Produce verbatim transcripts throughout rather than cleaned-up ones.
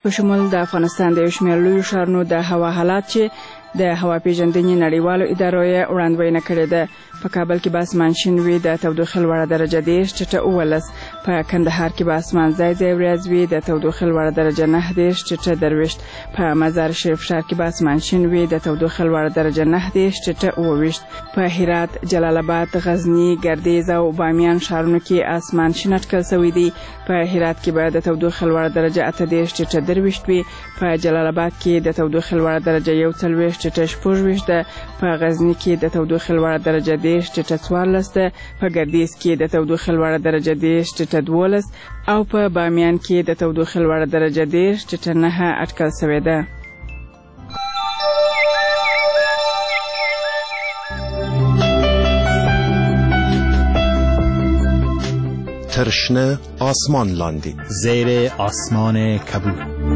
په شمول د افغانستان د یو شمېر لویو ښارونو د هوا حالات چې د هوا پیژندنې نړیوالو ادارو یې وړاندوینه کړې ده. په کابل کې به اسمان شین وي، د تودوخې لوړه درجه دېرش ټیټه اوولس. په کندهار کې به اسمان ځای ځای وریځ وي، د تودوخې لوړه درجه نهه دېرش ټیټه درویشت. په مزار شریف ښار کې به اسمان شین وي، د تودوخې لوړه درجه نهه دېرش ټیټه اوه ویشت. په هرات، جلال آباد، غزني، ګردیز او بامیان ښارونو کې اسمان شین اټکل شوی دی. په هرات کې به د تودوخې لوړه درجه اته دېرش ټیټه درویشت وي. په جلال آباد کې د تودوخې لوړه درجه یو څلوېښت ټیټه شپږ ویشت ده. په غزني کې د تودوخې لوړه درجه دېرش ټیټه څوارلس ده. په ګردیز کې د تودوخې لوړه درجه دېرش ټیټه دولس او په بامیان کې د تودوخې لوړه درجه دېرش ټیټه نهه اټکل شوې ده. ترشنه آسمان لاندی زیر آسمان کبود.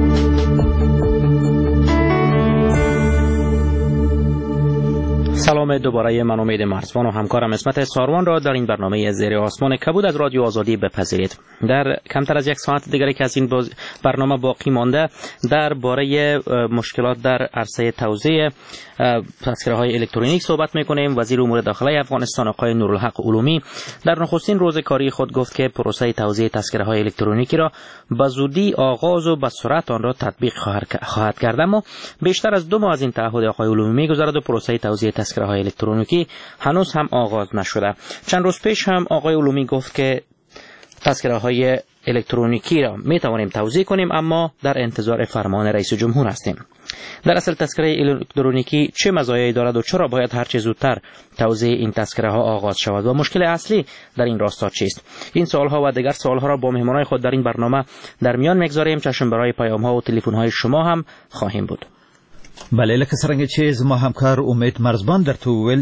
سلام دوباره، من امید مرزبان و همکارم اسمت ساروان را در این برنامه زیر آسمان کبود از رادیو آزادی بپذیرید. در کمتر از یک ساعت دیگری که از این برنامه باقی مانده درباره مشکلات در عرصه توزیع تذکره های الکترونیک صحبت میکنیم. وزیر امور داخلی افغانستان آقای نورالحق علومی در نخستین روز کاری خود گفت که پروسه توزیع تذکره های الکترونیکی را به زودی آغاز و به سرعت آن را تطبیق خواهد کرد. اما بیشتر از دو ماه از این تعهد آقای علومی میگذرد و پروسه توزیع تذکره های الکترونیکی هنوز هم آغاز نشده. چند روز پیش هم آقای علومی گفت که تذکره های الکترونیکی را می توانیم توزیع کنیم، اما در انتظار فرمان رئیس جمهور هستیم. در اصل تذکره الکترونیکی چه مزایایی دارد و چرا باید هر چه زودتر توزیع این تذکره ها آغاز شود و مشکل اصلی در این راستا چیست؟ این سوال ها و دیگر سوال ها را با مهمانان خود در این برنامه در میان میگذاریم. چشم برای پیام ها و تلفن های شما هم خواهیم بود. بله، لکه څنګه چې زما همکار امید مرزبان درته وویل،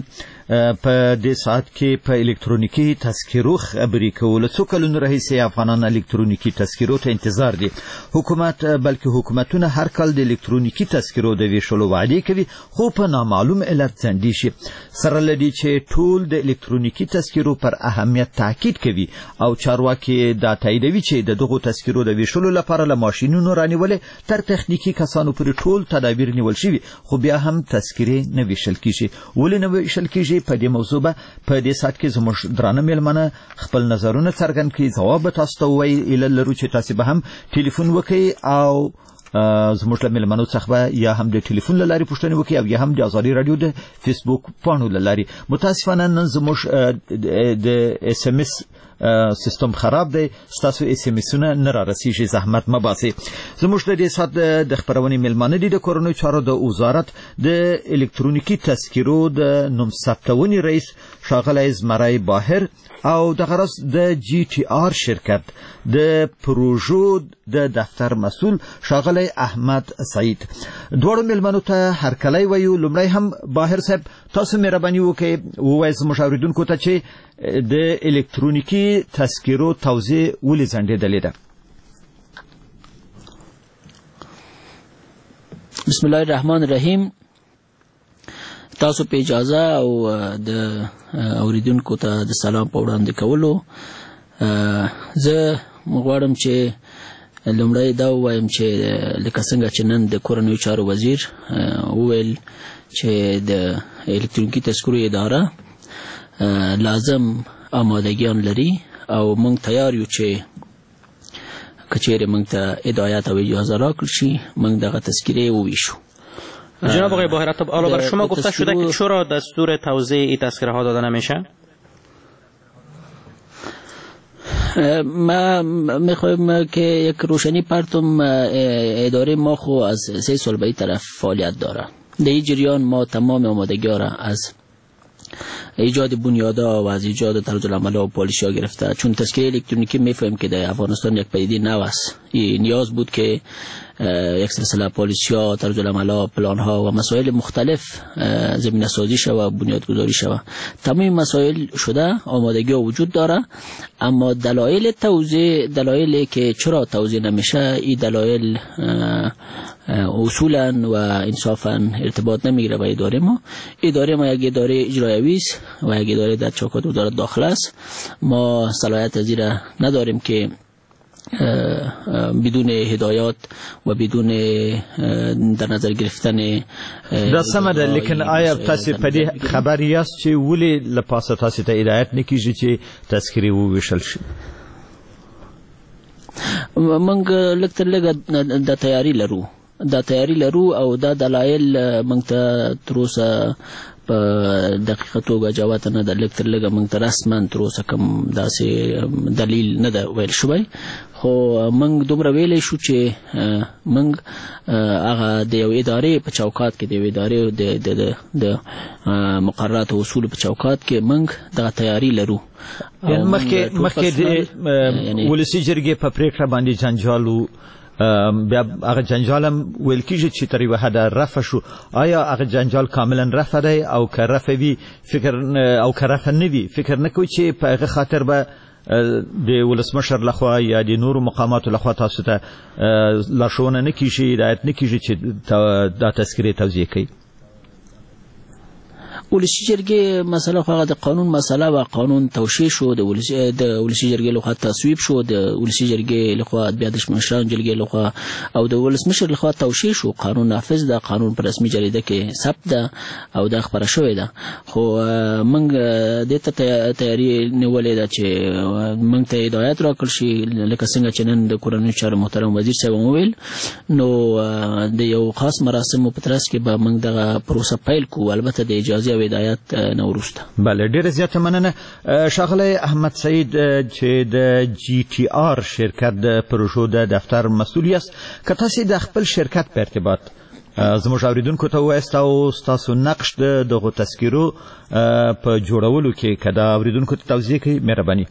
په دې ساعت کې په الکترونیکی تذکرو خبرې کول څو کلونو راهیسې افغانان الکترونیکی تذکرو ته انتظار دي. حکومت بلکې حکومتونه هر کال د الکترونیکی تذکرو د ویشلو وعده کوي، خو په نامعلوم علت ځنډي شي. سره لدی چې ټول د الکترونیکی تذکرو پر اهمیت تاکید کوي او چارواکي دا تاییدوي چې د دغو تذکرو د ویشلو لپاره له ماشینونو رانیولې تر تخنیکی کسانو پورې ټول تدابیر نیول شوي، خو بیا هم تذکرې نه ویشل کیږي. ولې نه ویشل کیږي؟ په دې موضوع به په دې ساعت کې زموږ درانه میلمانه خپل نظرونه څرګند کړي. ځواب به تاسو ته ووایي، ایله لرو چې تاسو به هم ټلیفون وکړئ او زموږ له میلمنو څخه به یا هم د ټلیفون له لارې پوښتنې وکړي او یا هم د ازادي راډیو د فیسبوک پاڼو له لارې. متاسفانه نن زموږ د اس ام اس سیستم خراب دی، ستاسو اس ام اسونه نه را رسیږي، زحمت مه باسئ. زموږ د دې ساعت د خپرونې میلمانه دي د کورنیو چارو د وزارت د الکترونیکی تذکرو د نوم ثبتونې رئیس ښاغلی زمری باهر او د غرض د جی ټي آر شرکت د پروژو د دفتر مسئول ښاغلی احمد سعید. دواړو میلمنو ته هرکلی وایو. لومړی هم باهر صاحب، تاسو مهرباني وکړئ ووایئ زموږ اورېدونکو ته چې د الکترونیکی تذکرو توزیع ولې ځنډېدلې ده؟ بسم الله الرحمن الرحیم. تاسو په اجازه او د اوریدونکو ته د سلام په وړاندې کولو زه غواړم چې لومړی دا ووایم چې لکه څنګه چې نن د کورنیو چارو وزیر وویل چې د الکترونیکی تذکرو اداره لازم آمادگیان لري او موږ تیار یو چې کچېرې موږ ته هدایت او اجازه راکړل شي موږ دغه تذکره وویشو. جناب آقای باهر، حالا برای شما گفته شده که چرا دستور توزیع این تذکره ها داده نمیشه؟ ما میخوایم که یک روشنی پرتم اداره ما خو از سه سال به این طرف فعالیت داره. در این جریان ما تمام آمادگی را از ایجاد بنیادها و از ایجاد طرزالعمل و پالیسی ها گرفته، چون تذکره الکترونیکی میفهمیم که در افغانستان یک پدیده نو است. نیاز بود که یک سلسله پالیسی ها، طرزالعمل ها، پلان ها و مسائل مختلف زمینه سازی شود و بنیاد گذاری شود. تمام مسائل شده، آمادگی ها وجود داره، اما دلایل توزیع، دلایلی که چرا توزیع نمیشه، این دلایل اصولا و انصافا ارتباط نمیگیره با اداره ما. اداره ما یک اداره اجرایی است و یک اداره در چوکات وزارت داخله است. ما صلاحیت از این نداریم که بدون هدایات و بدون در نظر گرفتن دا سمه ده، لیکن آیا تاسو په دې خبر یاست چې ولې له پاسه تاسو ته هدایت نه کیږي چې تذکرې وویشل شي؟ موږ لږ تر لږه د تیاری لرو دا تیاری لرو او دا دلایل موږ ته تر اوسه په دقیقه توګه جواب نه ده، لږ تر لږه موږ ته رسما تر اوسه کوم داسې دلیل نه ده ویل شوی، خو موږ دومره ویلی شو چې موږ هغه د یو ادارې په چوکات کې د یو ادارې د مقرراتو اصولو په چوکات کې موږ دغه تیاری لرو. مخکې مخکې د ولسي جرګې په پریکړه باندې جنجال و، بیا هغه جنجال هم ویل کېږي چې تر یوه حده رفع شو. آیا هغه جنجال کاملا رفع دی او که رفع وي فکر او که رفع نه وي فکر نه کوئ چې په هغه خاطر به د ولسمشر لخوا یا د نورو مقاماتو لخوا تاسو ته لارښوونه نه کېږي، هدایت نه کېږي چې دا تذکرې توضیح کوي؟ ولسي جرګې مسله خو هغه د قانون مسله و، قانون توشیح شو، د ولسي جرګې لخوا تصویب شو، د ولسي جرګې لخوا بیا د مشرانو جرګې لخوا او د ولسمشر لخوا توشیح شو، قانون نافذ ده، قانون په رسمي جریده کې ثبت ده او دا خبره شوې ده. خو موږ دې ته تیاری نیولې ده چې موږ ته هدایت راکړل شي، لکه څنګه چې نن د کورنیو چارو محترم وزیر صاحب وویل، نو د یو خاص مراسمو په ترڅ کې به موږ دغه پروسه پیل کوو، البته د اجازې او هدایت نه وروسته. بله، ډېره زیاته مننه. ښاغلی احمد سعید چې د جی ټي آر شرکت د پروژو د دفتر مسؤل یاست، که تاسې د خپل شرکت په ارتباط زموږ اوریدونکو ته ووایاست او ستاسو نقش د دغو تذکرو په جوړولو کې که دا اوریدونکو ته توضیح کوي، مهرباني.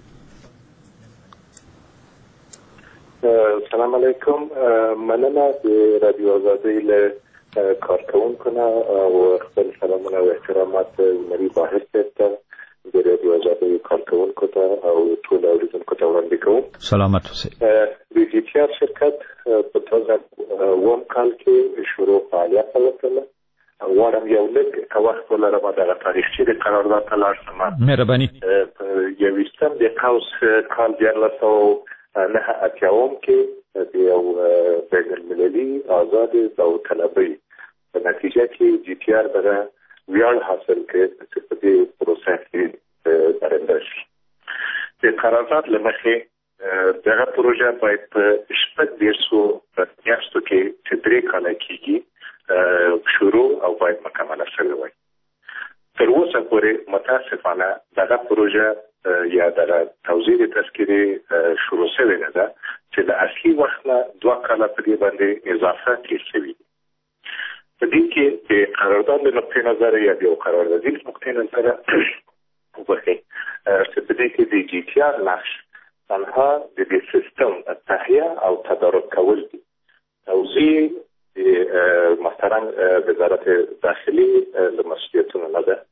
سلام علیکم، مننه د رادیو آزادۍ له کارکوونکو نه او خپل سلامونه او احترامات زمري باهر صاحب ته، د رادیو آزادۍ کارکوونکو ته او ټول اوریدونکو ته وړاندې کوم. سلامت اوسئ. د جی ټي آر شرکت په دوه زره اووم کال کې شروع فعالیت وکړله. غواړم یو لږ که وخت ولرم دغه تاریخچې د قرارداد ته لاړ شم. مهرباني. یویشتم د قوس کال دیارلس سوه نهه اتیاوم کې د یو بین المللي آزاد داوطلبۍ په نتیجه کې جی ټي آر دغه ویاړ حاصل کړ چې په دې پروسه کې برنده شي. د قرارداد له مخې دغه پروژه باید په شپږ دېرشو میاشتو کې چې درې کاله کېږي شروع او باید مکمله شوې وای. تر اوسه پورې متاسفانه دغه پروژه یا دغه توزیع تذکرې شروع شوې نه ده چې د اصلي وخت نه دوه کاله په دې باندې اضافه تېر شوي دي. په دې کې د قرارداد له نقطې نظره یا د یو قراردادي له نقطې نظره وبخښئ چې په دې کې د جی ټي آر نقش تنها د دې سیستم تهیه او تدارک کول دي. توزیع د محترم وزارت داخلي له مسؤلیتونو نه ده.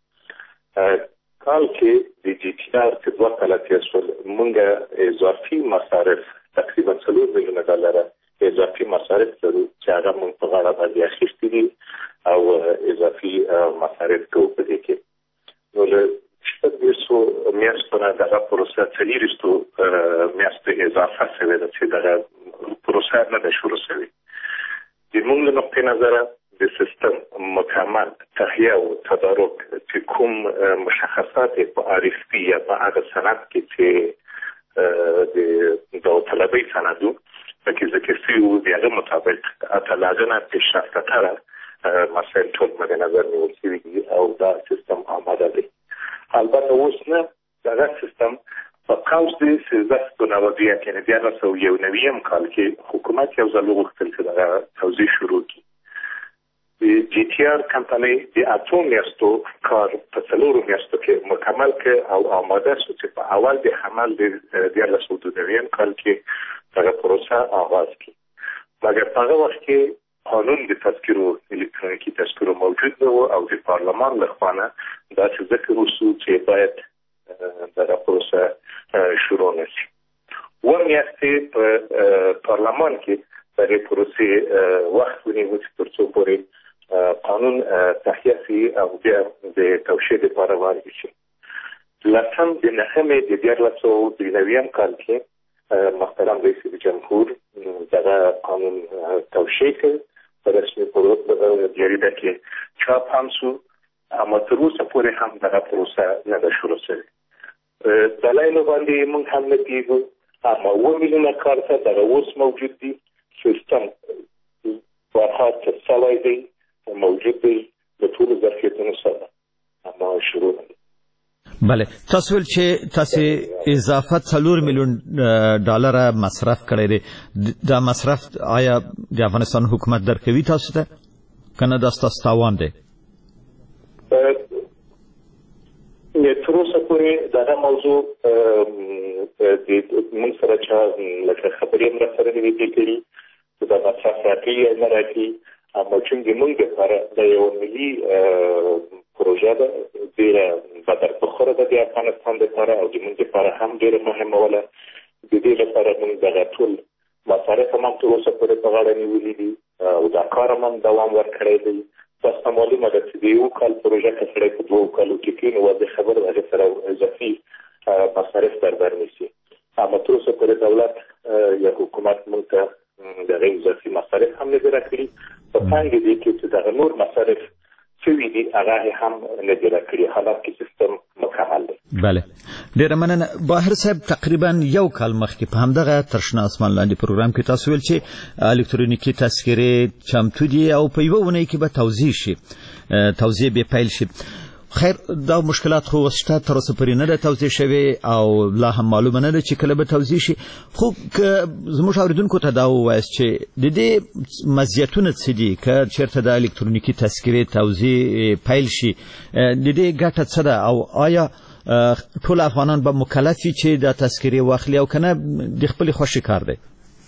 کال کې د جی ټي آر چې دوه کاله تېر شول، موږ اضافي مصارف تقریبا څلور میلیونه ډالره اضافي مصارف لرو چې هغه موږ په غاړه باندې اخیستي دي او اضافي مصارف کوو په دې کې. نو له شپږ دېرشو میاشتو نه دغه پروسه څلېرویشتو میاشتو اضافه شوې ده چې دغه پروسه نه ده شروع شوې. د موږ له نقطې نظره د سیستم مکمل تهیه او تدارک چې کوم مشخصات په آر ایف پي یا په هغه سند کې چې د داوطلبۍ سندو پکې ذکر شوي وو د هغه مطابق اتلادنه پیشرفته‌تره مسایل ټول مد نظر نیول شوي دي او دا سیستم آماده دی. البته اوس نه دغه سیستم په قوس د سیزده نوابیه کې نه دیارلس سوه یو نویم کال کې حکومت یو ځل وغوښتل چې دغه توزیع شروع کړي. د جی ټي آر کمپنۍ د اتو میاشتو کار په څلورو میاشتو کې مکمل کړ او آماده شو چې په اول د حمل د دیارلس سوه دوه نویم کال کې دغه پروسه آغاز کړي. مګر په هغه وخت کې قانون د تذکرو الکترونیکي تذکرو موجود نه و او د پارلمان له خوا نه داسې ذکر وشو چې باید دغه پروسه شروع نه شي. اووه میاشتې په پارلمان کې دغې پروسې وخت ونیو چې تر څو پورې قانون تهیه شي او بیا د توشیح لپاره وارد شي. لسم د نهمې د دیارلس سوه درې نویم کال کې محترم رئیس جمهور در قانون توشیح کرد و رسمی جریده که چاپ هم شد، اما تر اوسه پورې هم دغه پروسه نه ده شروع شوې. دلایلو باندې موږ هم نه پوهېږو، اما اووه میلیونه کارته دغه اوس موجود دي. سیستم برخط سوی دی، موجود دی، د ټولو ظرفیتونو سره، اما شروع نه ده. بله، تاسو ول چې تاسو اضافه څلور میلیون ډالر مصرف کړی دی، دا مصرف آیا د افغانستان حکومت درکوي تاسو ته کنه دا ستاسو تاوان دی؟ تر اوسه پورې دغه موضوع موږ سره چا لکه خبرې هم راسره نه دي کړي چې دا مصرف راکوي یا نه راکوي، اما چونکې موږ دپاره دا یوه ملي پروژه ده، ډېره بدربخوره ده د افغانستان دپاره او د موږ دپاره هم ډېره مهمه وله. د دې لپاره موږ دغه ټول مصارف هم تر اوسه پورې په غاړه نیولي دي او دا کار هم دوام ورکړی دی. تاسو ته معلومه ده چې د یو کال پروژه که سړی په دوو کالو کې کوي، نو واضح خبره ده هغې سره اضافي مصارف در بر نیسي. اما تر اوسه پورې دولت یا حکومت موږ ته دغه اضافي مصارف هم نه دي راکړي. په پانګې دې کې چې دغه نور مصارف شوي دي هغه هم نه دي راکړي، حالانکې سیستم مکمل دی. بله، ډېره مننه. باهر صاحب، تقریبا یو کال مخکې په همدغه ترشنه اسمان لاندې پروګرام کې تاسو ویل چې الکترونیکي تذکرې چمتو دي او په یوه اونۍ کې به توزیع شي، توزیع به پیل شي. خیر، دا مشکلات خو شته، تر اوسه پورې نه ده توزیع شوې او لا هم معلومه نه ده چې کله به توزیع شي. خو که زموږ اورېدونکو ته دا ووایاست چې د دې مزیتونه څه دي که چېرته د الکترونیکي تذکرې توزیع پیل شي، د دې ګټه څه ده او آیا ټول افغانان به مکلف وي چې دا تذکرې واخلي او که نه د خپلې خوښې کار دی؟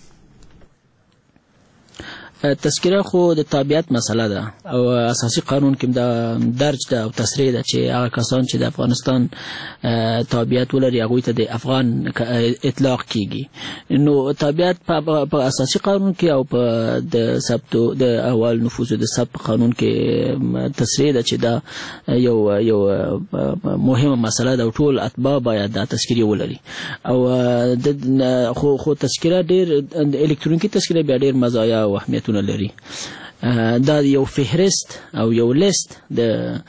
تذکره خو د تابعیت مسله ده او اساسي قانون کې دا درج ده او تصریح ده چې هغه کسان چې د افغانستان تابعیت ولري هغوی ته د افغان اطلاق کیږي. نو تابعیت په اساسي قانون کې او په د ثبت د احوال نفوذ د ثبت قانون کې تصریح ده چې دا یو یو مهمه مسله ده او ټول اتباع باید دا تذکره ولري. او خو خو تذکره ډېر الکترونیکي تذکره بیا ډېر مزایا او اهمیت لري. دا یو فهرست او یو لیست د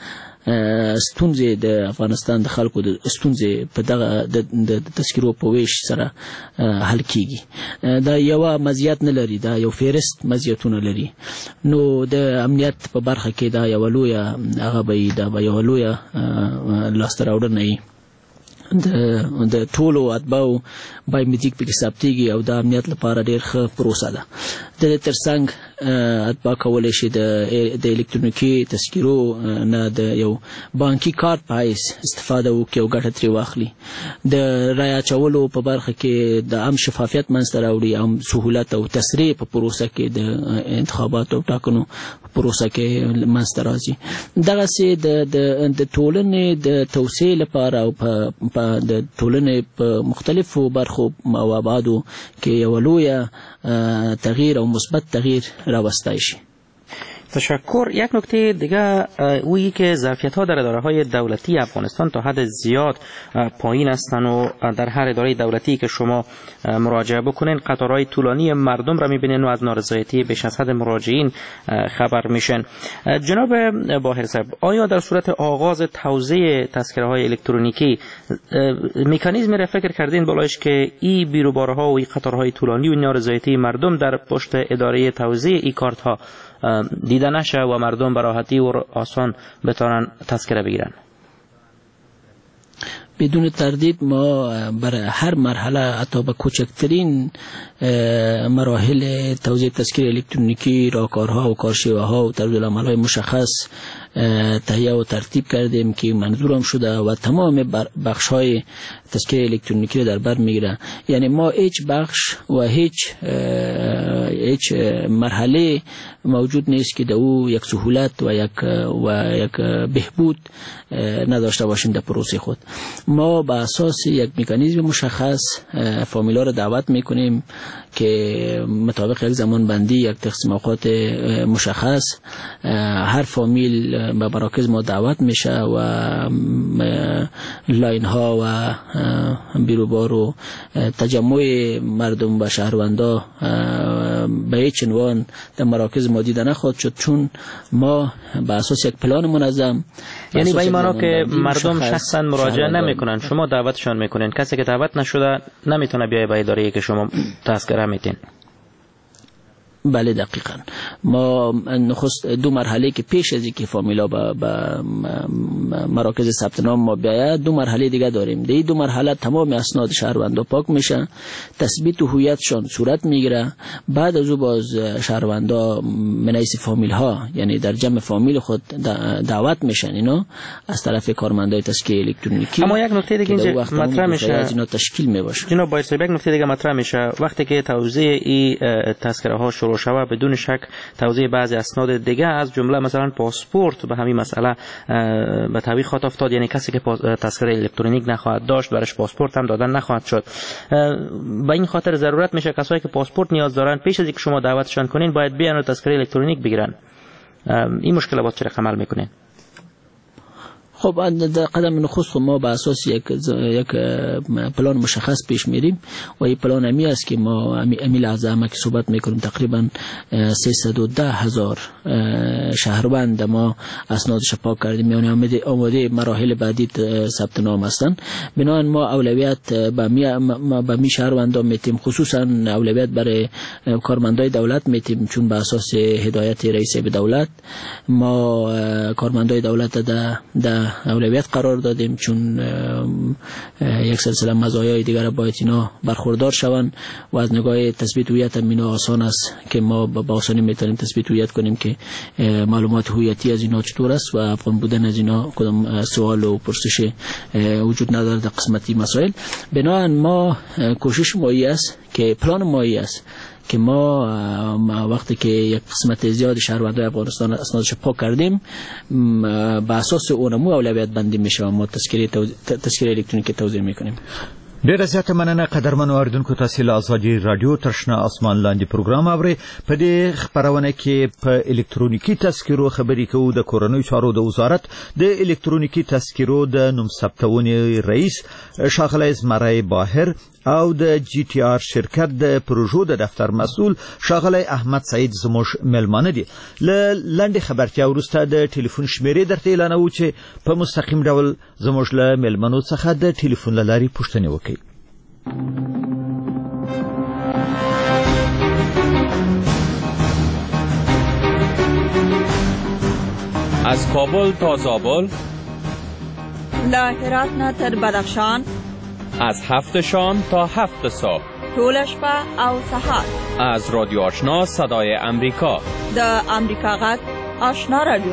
ستونزې د افغانستان د خلکو د ستونزې په دغه د تذکرو په ویش سره حل کیږي. دا یو مزیت نه لري، دا یو فهرست مزیتونه لري. نو د امنیت په برخه کې دا یو لویه هغه به دا به یو لویه لاسته راوړنه وي. د د ټولو اتباعو بایومټریک پکې ثبتېږي او د امنیت لپاره ډېر ښه پروسه ده. د دې ترڅنګ اتباع کولی شي د د الکترونیکي تذکرو نه د یو بانکي کارت په حیث استفاده وکړي او ګټه ترې واخلي. د رایې اچولو په برخه کې د عام شفافیت منځته راوړي، عام سهولت او تسریع په پروسه کې د انتخاباتو او ټاکنو پروسه کې منځته راځي. دغسې د د ټولنې د توسعې لپاره او په د ټولنې په مختلفو برخو او ابعادو کې یو لویه تغییر او مثبت تغییر راوستای شي. تشکر. یک نکته دیگه اویی که ظرفیت ها در اداره های دولتی افغانستان تا حد زیاد پایین هستند و در هر اداره دولتی که شما مراجعه بکنین قطارهای طولانی مردم را میبینین و از نارضایتی بیش از حد مراجعین خبر میشن. جناب باهر صاحب، آیا در صورت آغاز توزیع تذکره های الکترونیکی مکانیزمی را فکر کردین بالایش که ای بیروباره ها و ای قطارهای طولانی و نارضایتی مردم در پشت اداره توزیع ای کارت ها دیده نشه و مردم به راحتی و آسان بتوانن تذکره بگیرن؟ بدون تردید ما برای هر مرحله حتی به کوچکترین مراحل توزیع تذکره الکترونیکی راهکارها و کارشیوه‌ها و طرزالعمل‌های مشخص تهیه و ترتیب کردیم که منظورم شده و تمام بخش‌های تذکره الکترونیکی در بر میگیره. یعنی ما هیچ بخش و هیچ هیچ مرحله موجود نیست که در او یک سهولت و یک و یک بهبود نداشته باشیم در پروسه خود. ما با اساس یک مکانیزم مشخص فامیلا را دعوت میکنیم که مطابق یک زمان بندی، یک تقسیم اوقات مشخص، هر فامیل به مراکز ما دعوت میشه و لاین ها و بیروبار و تجمع مردم و شهروندا به هیچ عنوان در مراکز ما دیده نخواهد شد، چون ما به اساس یک پلان منظم، یعنی به این معنا که مردم شخصا مراجعه نمیکنن، شما دعوتشان میکنین، کسی که دعوت نشده نمیتونه بیای به اداره که شما تذکره میتین. بله دقیقاً. ما نخست دو مرحله که پیش از اینکه فامیلا به مراکز ثبت نام ما بیاید، دو مرحله دیگه داریم. دی دو مرحله تمام اسناد شهروندا پاک میشه، تثبیت هویتشان صورت میگیره. بعد از او باز شهروندا من حیث فامیل ها، یعنی در جمع فامیل خود دعوت میشن اینا از طرف کارمندای تسکیه الکترونیکی. اما یک نکته دیگه اینجا مطرح میشه، اینا تشکیل میباشه. جناب باید یک نکته دیگه مطرح میشه، وقتی که توزیع این تذکره ها شروع شود، بدون شک توزیع بعضی اسناد دیگه از جمله مثلا پاسپورت به همین مسئله به تعویق خواهد افتاد. یعنی کسی که تذکره الکترونیک نخواهد داشت برش پاسپورت هم دادن نخواهد شد. به این خاطر ضرورت میشه کسایی که پاسپورت نیاز دارن پیش از اینکه شما دعوتشان کنین باید بیان و تذکره الکترونیک بگیرن. این مشکلات چرا عمل میکنین؟ خب در قدم نخست ما به اساس یک یک پلان مشخص پیش میریم و این پلان امی است که ما امی لحظه هم که صحبت میکنیم تقریبا سیصد و ده هزار شهروند ما اسنادش پاک کردیم، یعنی آماده آماده مراحل بعدی ثبت نام هستن. بنابراین ما اولویت به می به می شهروندان میتیم، خصوصا اولویت برای کارمندای دولت میتیم، چون به اساس هدایت رئیس به دولت ما کارمندای دولت ده ده اولویت قرار دادیم، چون یک سلسله مزایای دیگر باید اینا برخوردار شوند و از نگاه تثبیت هویت هم اینا آسان است که ما با آسانی میتونیم تثبیت هویت کنیم که معلومات هویتی از اینا چطور است و افغان بودن از اینا کدام سوال و پرسش وجود نداره در قسمتی مسائل. بنابراین ما کوشش مایی است که پلان مایی است که ما وقتی که یک قسمت زیاد شهروندان افغانستان اسنادش پاک کردیم به اساس اونمو اولویت بندی میشه و ما تذکره تذکره الکترونیکی توزیع میکنیم. ډیره زیاته مننه قدرمنو اوریدونکو، تاسو له ازادي رادیو ترشنا اسمان لاندې پروګرام اورئ. په دې خبرونه کې په الکترونیکی تذکرو خبرې کوو د کورنۍ چارو د وزارت د الکترونیکی تذکرو د نوم ثبتونې رئیس ښاغلی زمری باهر او د جی ټي آر شرکت د پروژو د دفتر مسؤل ښاغلی احمد سعید زموږ ملمانه دي. له لنډې خبرتیا وروسته د ټلیفون شمیرې درته اعلانوو چې په مستقیم ډول زموږ له ملمنو څخه د ټلیفون له لارې پوښتنې وکړئ. از کابل تا زابل، له هرات نه تر بدخشان، از هفت شام تا هفت صبح، ټول شپه او سهار، از رادیو آشنا صدای امریکا، د امریکا غږ آشنا رادیو.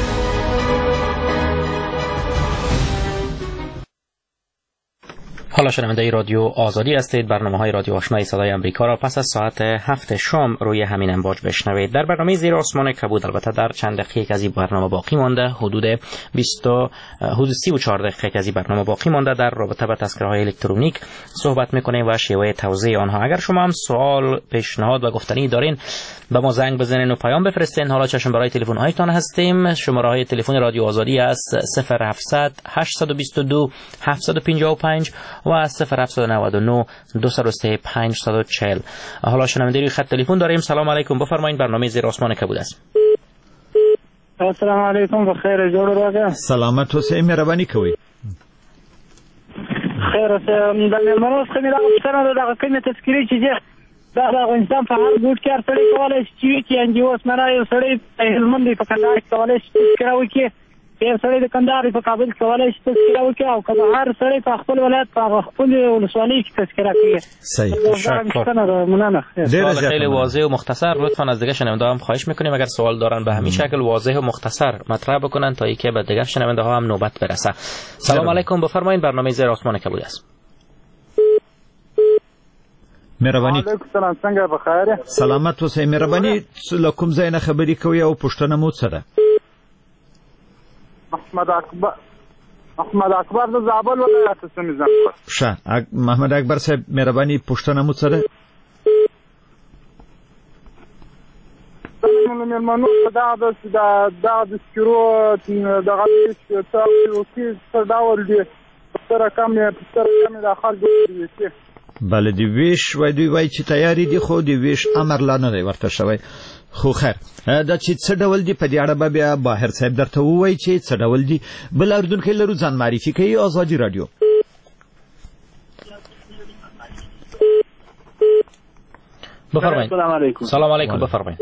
حالا شنونده رادیو آزادی هستید. برنامه های رادیو آشنای صدای امریکا را پس از ساعت هفت شام روی همین امواج بشنوید. در برنامه زیر آسمان کبود البته در چند دقیقه از این برنامه باقی مانده، حدود بیست حدود سی و چهار دقیقه از این برنامه باقی مانده در رابطه با تذکره های الکترونیک صحبت میکنیم و شیوه توزیع آنها. اگر شما هم سوال، پیشنهاد و گفتنی دارین به ما زنگ بزنین و پیام بفرستین. حالا چشم برای تلفن هایتان هستیم. شماره های تلفن رادیو آزادی است صفر هفتصد هشتصد و بیست و دو هفتصد و پنجاه و پنج و صفر هفتصد و نود و نه دویست و سه پانصد و چهل. حالا شنونده روی خط تلفن داریم. سلام علیکم، بفرمایید. برنامه زیر آسمان کبود است. السلام علیکم، بخیر جوړ راغی. سلامت اوسئ، مهرباني کوئ. خیر اوسئ. د مېلمنو څخه مې دا پوښتنه ده، دغه کومې تذکرې چې دي دا د افغانستان په هر ګوټ کې هر سړی کولی شي چې ان جي او اسمنه یو سړی په هلمند په کندهار کې کولی شي تذکره وکړي، یو سړی د کندهار په کابل کې کولی شي تذکره وکړي، او که هر سړی په خپل ولایت په خپل ولسوالۍ کې تذکره کوي. صحیح. سوال خیلی واضح و مختصر. لطفا از دیگه شنونده هم خواهش میکنیم اگر سوال دارن به همین شکل واضح و مختصر مطرح بکنن تا اینکه به دیگه شنونده ها هم نوبت برسه. سلام علیکم، بفرمایید. برنامه زیر آسمان کبود است. مهرباني. علیکم سلام، څنګه بخیر؟ سلامت اوسئ. مهرباني له کوم ځای نه خبرې کوئ او پوښتنه مو څه ده؟ محمد اکبر محمد اکبر د زابل ولایت څخه مزم. ښه، محمد اکبر صاحب مهرباني پوښتنه مو څه ده؟ زموږ مېلمنو ته دغه دغه د سکرو دغه تاسو کې څه ډول دي په رقم یې په رقم د خلکو دي بله د ویش وای دوی وای چې تیاری دي خو د ویش امر لا نه دی ورته شوی خو خیر دا چې څه ډول دي په دې اړه به بیا باهر صاحب درته ووایي چې څه ډول دي بل اردونکي لرو ځان معرفي کوي آزادي رادیو بفرمایید. سلام علیکم. سلام علیکم بفرمایید.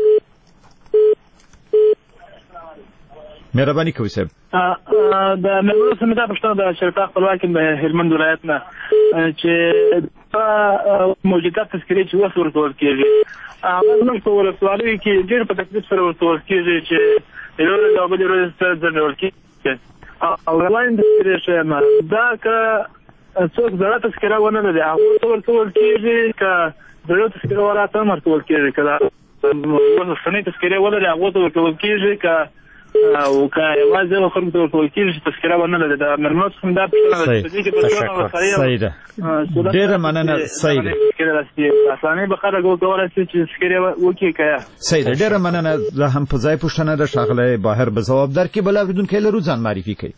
مهرباني کوئ صاحب. د مېلمنو څخه دا پوښتنه ده چې تاسو خپلواکي د هلمند ولایت نه چې موجوده تذکرې چې وس ورکول کېږي هغه موږ په ولسوالۍ کې ډېر په تکلیف سره ورکول کېږي چې یو ډول بل ډول سره ځنول کېږي او لاین تذکرې شمه دا که څوک زړه تذکره ونه لري هغه ورکول کېږي که زړه تذکره وراته ورکول کېږي که سنې تذکرې ولري هغه ورکول کېږي که او که یوازې یو خلکو ته ورکول کېږي چې تذکره ونه لري د مېلمنو څخه دا پوښتنه ده چې دې کې صحیح ده ډېره مننه صحیح ده اسانه به خلک وکولای شي چې تذکره وکړي که صحیح ده ډېره مننه زه هم په ځای پوښتنه ده ښاغلی باهر به ځواب درکړي بل اورېدونکی لرو ځان معرفي کوي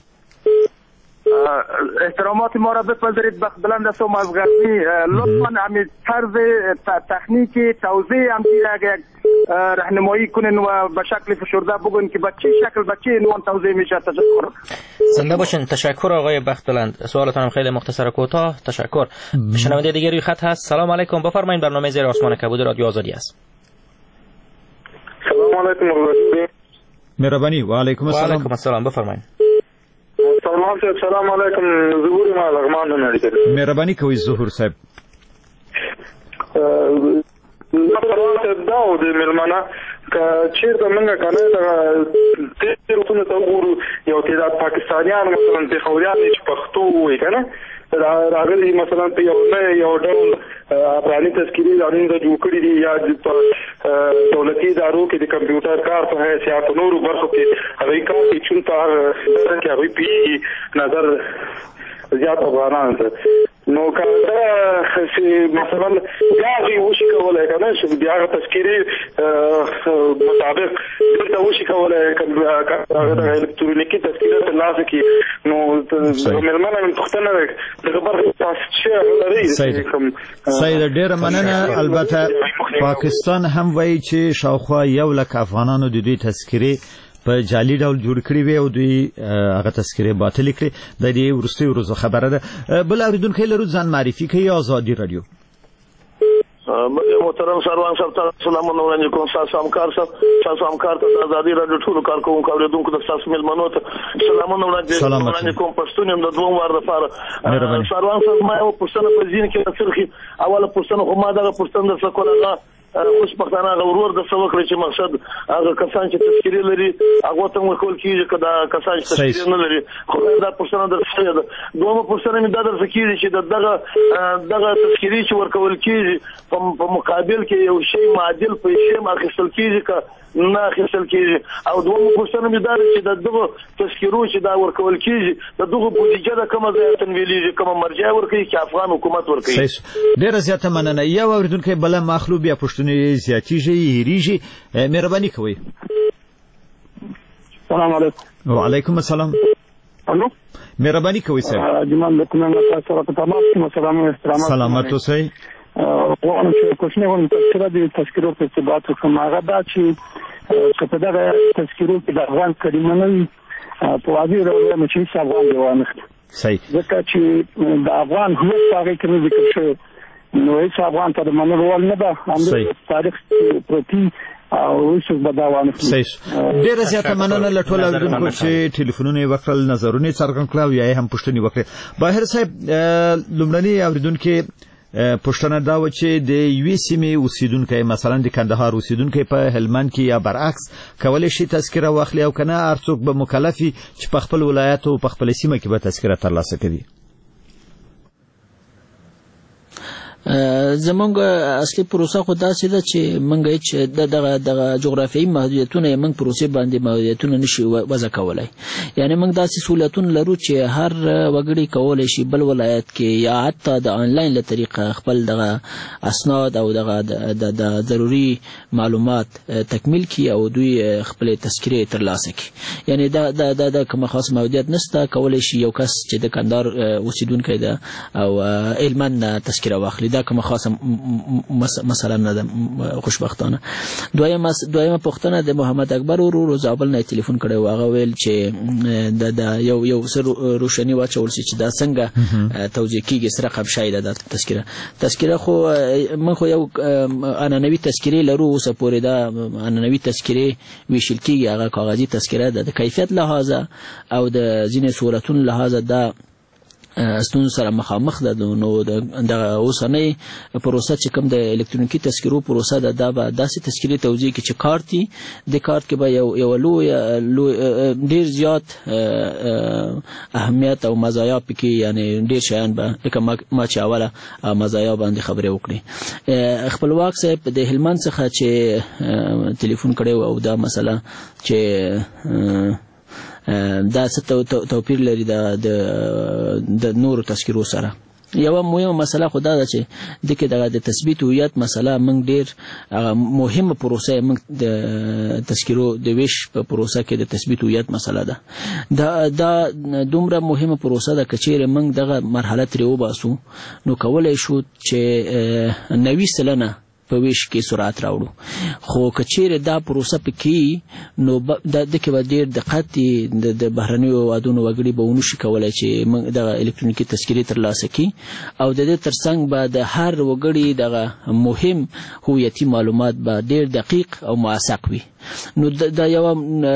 احترامات ما را بپذیرید بخت بلند است و مزغرمی لطفا همین طرز تکنیکی توضیح هم دیگه راهنمایی کنین و به شکل فشرده بگوین که به چه شکل به چه عنوان توضیح میشه. تشکر. زنده باشین. تشکر آقای بخت بلند. سوالتون هم خیلی مختصر و کوتاه. تشکر. شنونده دیگه روی خط هست. سلام علیکم بفرمایید. برنامه زیر آسمان کبود رادیو آزادی است. سلام علیکم. مهربانی. و علیکم السلام. و علیکم السلام بفرمایید. سلام صاحب. سلام علیکم. ظهور ما لغمان نه لري. مهرباني کوي ظهور صاحب. نو دا د ملمنه که چیرته موږ کنه دا تیرونه ته وګورو یو تعداد پاکستانیان مثلا په خوریان چې پښتو وي کنه راغلي مثلا په یو نه یو ډول افغاني تذکری ځانین د جوړ کړی دي یا په دولتي ادارو کې د کمپیوټر کار په حیثیت نورو برخو کې هغه کار چې چونته کې هغه پی نظر زیات افغانان ته نو کله چې مثلا یاغي وشي کولای کنه چې بیا تذکری مطابق د وشي کولای کنه الکترونیکی تذکره ترلاسه کی نو مېلمانه من پښتنه د خبر تاسو چې لري سید ډیر مننه. البته پاکستان هم وایي چې شاوخوا یو لک افغانانو د دې تذکره په جعلي ډول جوړ کړی وي او دوی هغه تذکره باطل کړی د دې ورستي ورځو خبره ده. بل اوریدونکو لرو ځان معرفي کوي آزادي رادیو. محترم سروان صاحب سلامونه وړاندې کوم تاسو همکار صاحب تاسو همکار ته آزادي رادیو ټول کارکونکو اوریدونکو د تاسو ملمنو ته سلامونه وړاندې کوم پښتون هم د دوه وار لپاره سروان صاحب ما یو پښتنه په ځین کې ترخي اوله پښتنه خو ما دغه پښتنه د څه کوله اوس پښتانه غوړور د څه وکړي چې مقصد هغه کسان چې تذکری لري هغه ته ورکول کیږي کدا کسان چې تذکری نه لري خو دا پښتنه د څه ده دوه پښتنه مې دا درته کیږي چې دغه دغه تذکری چې ورکول کیږي په مقابل کې یو شی معادل په شی ماخصل کیږي که نه اخیستل کیږي او دوه پښتنه مې دا چې دغه تذکرو چې دا ورکول کیږي دغه بودیجه د کومه ځای تنویلېږي کومه مرجع ورکوي چې افغان حکومت ورکوي. ډیره زیاته مننه. یو اوریدونکو بل مخلوب یا پښتون زیاتیږي هریږي مهرباني کوئ. سلام علیکم. وعلیکم السلام. الو مهرباني کوئ صاحب. جمال کومه تاسو ته تمام سلام او احترام. سلامت اوسئ. غواړم چې کوښښ وکړم تذکره د تذکرو په ارتباط وکړم. هغه دا چې په دغه تذکرو کې د افغان کلمه نه وي په واضح ډول چې هیڅ افغان دی وانخت. صحیح. ځکه چې د افغان هویت په هغې کې نه ذکر شوی نو هیڅ افغان ته د منلو وړ نه ده. همدغه تاریخ پروتي او هیڅوک به دا وانخلي. صحیح. ډېره زیاته مننه له ټولو اورېدونکو چې ټلیفونونه یې وکړل نظرونه یې څرګند کړل او یا یې هم پوښتنې وکړې. باهر صاحب لومړني اورېدونکي پښتنه دا و چې د یوې سیمې اوسیدونکي مثلا د کندهار اوسیدونکي په هلمند کې یا برعکس کولای شي تذکره واخلي او کنه هر څوک به مکلفي چې په خپل ولایت او په خپل سیمه کې به تذکره ترلاسه کوي. زمونږ اصلي پروسه خو داسې ده چې موږ هیڅ دغه دغه جغرافیایي محدودیتونه موږ پروسې باندې محدودیتونه نشي وضع کولای. یعنی موږ داسې سهولتونه لرو چې هر وګړي کولی شي بل ولایت کې یا حتی د آنلاین له طریقه خپل دغه اسناد او دغه د ضروري معلومات تکمیل کړي او دوی خپل تذکرې ترلاسه کړي. یعنی دا دا د کوم خاص محدودیت نشته. کولی شي یو کس چې د کندهار اوسیدونکی ده او علما تذکره واخلي، دا کوم خاصه مثلا نه ده خوشبختانه. دویمه دویمه پوښتنه د محمد اکبر ورور زابل نه ټلیفون کړی و. هغه ویل چې د یو یو سر روشنی واچول شي چې دا څنګه توضیح کیږي سره رقم شاید د تذکره تذکره خو من خو یو انانوي تذکره لرو اوس پورې دا انانوي تذکره ویشل کیږي. هغه کاغذي تذکره د کیفیت لحاظه او د ځینې صورتونو لحاظه دا ستون سره مخامخ ده. نو د اوسنۍ پروسه چې کوم د الکترونیکي تذکرو پروسه ده دا به داسې تذکرې توضیح کې چې کارت دي د کارت کې به یو یو لوی ډیر زیات اهمیت او مزایا پکې، یعنی ډیر شیان به لکه ما چې اوله مزایا باندې خبرې وکړي. خپلواک صاحب د هلمند څخه چې ټلیفون کړی او دا مسله چې دا څه توپیر لري د د نورو تذکرو سره. یو مهمه مسله خو دا ده چې دغه دغه د تثبیت هویت مسله موږ ډیر مهمه پروسه موږ د تذکرو د ویش په پروسه کې د تثبیت هویت مسله ده. دا دا دومره مهمه پروسه ده چې موږ دغه مرحله ترې وباسو نو کولای شو چې نوي سلنه په ویش کې سرعت راوړو. خو کچېره دا پروسه پکې نو د دې کې به ډېر دقت د بهرنیو هېوادونو وګړي به ونشي کولی چې موږ دغه الکترونیکي تذکرې ترلاسه کړي او د دې ترڅنګ به د هر وګړي دغه مهم هویتي معلومات به ډېر دقیق او موثق وي. نو دا یو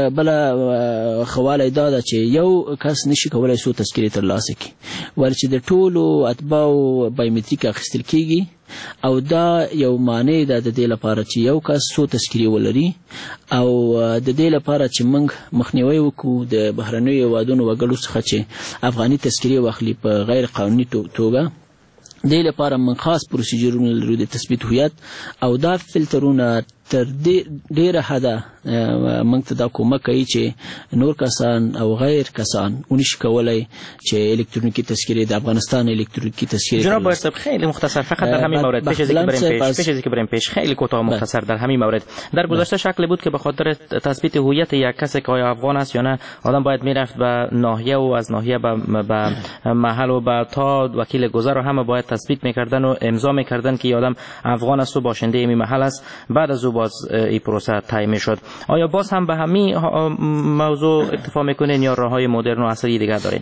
بله خواله دا ده چې یو کس نشي کولی څو تذکرې ترلاسه کړي ولې چې د ټولو اتباعو بایومتریک اخیستل کېږي او دا یو معنی ده د دې لپاره چې یو کس څو تذکرې ولري او د دې لپاره چې موږ مخنیوي وکړو د بهرنیو هېوادونو وګړو څخه چې افغاني تذکرې واخلي په غیر قانوني توګه. دې لپاره موږ خاص پروسیجرونه لرو د تثبیت هویت او دا فلټرونه تر ډیره حده موږ ته دا کومک کوي چې نور کسان او غیر کسان ونشي کولی چې الکترونیکی تذکره د افغانستان الکترونیکی تذکره. جناب باید خیلی مختصر فقط در همین مورد پیش از اینکه بریم پیش پیش از اینکه بریم پیش خیلی کوتاه مختصر در همین مورد. در گذشته شکلی بود که به خاطر تثبیت هویت یک کسی که آیا افغان است یا نه آدم باید میرفت به ناحیه و از ناحیه به محل و به تا وکیل گذر و همه باید تثبیت میکردن و امضا میکردن که آدم افغان است و باشنده این محل است. بعد از او باز این پروسه طی میشد. آیا باز هم به همین موضوع اکتفا میکنین یا راههای مدرن و عصری دیگر دارین؟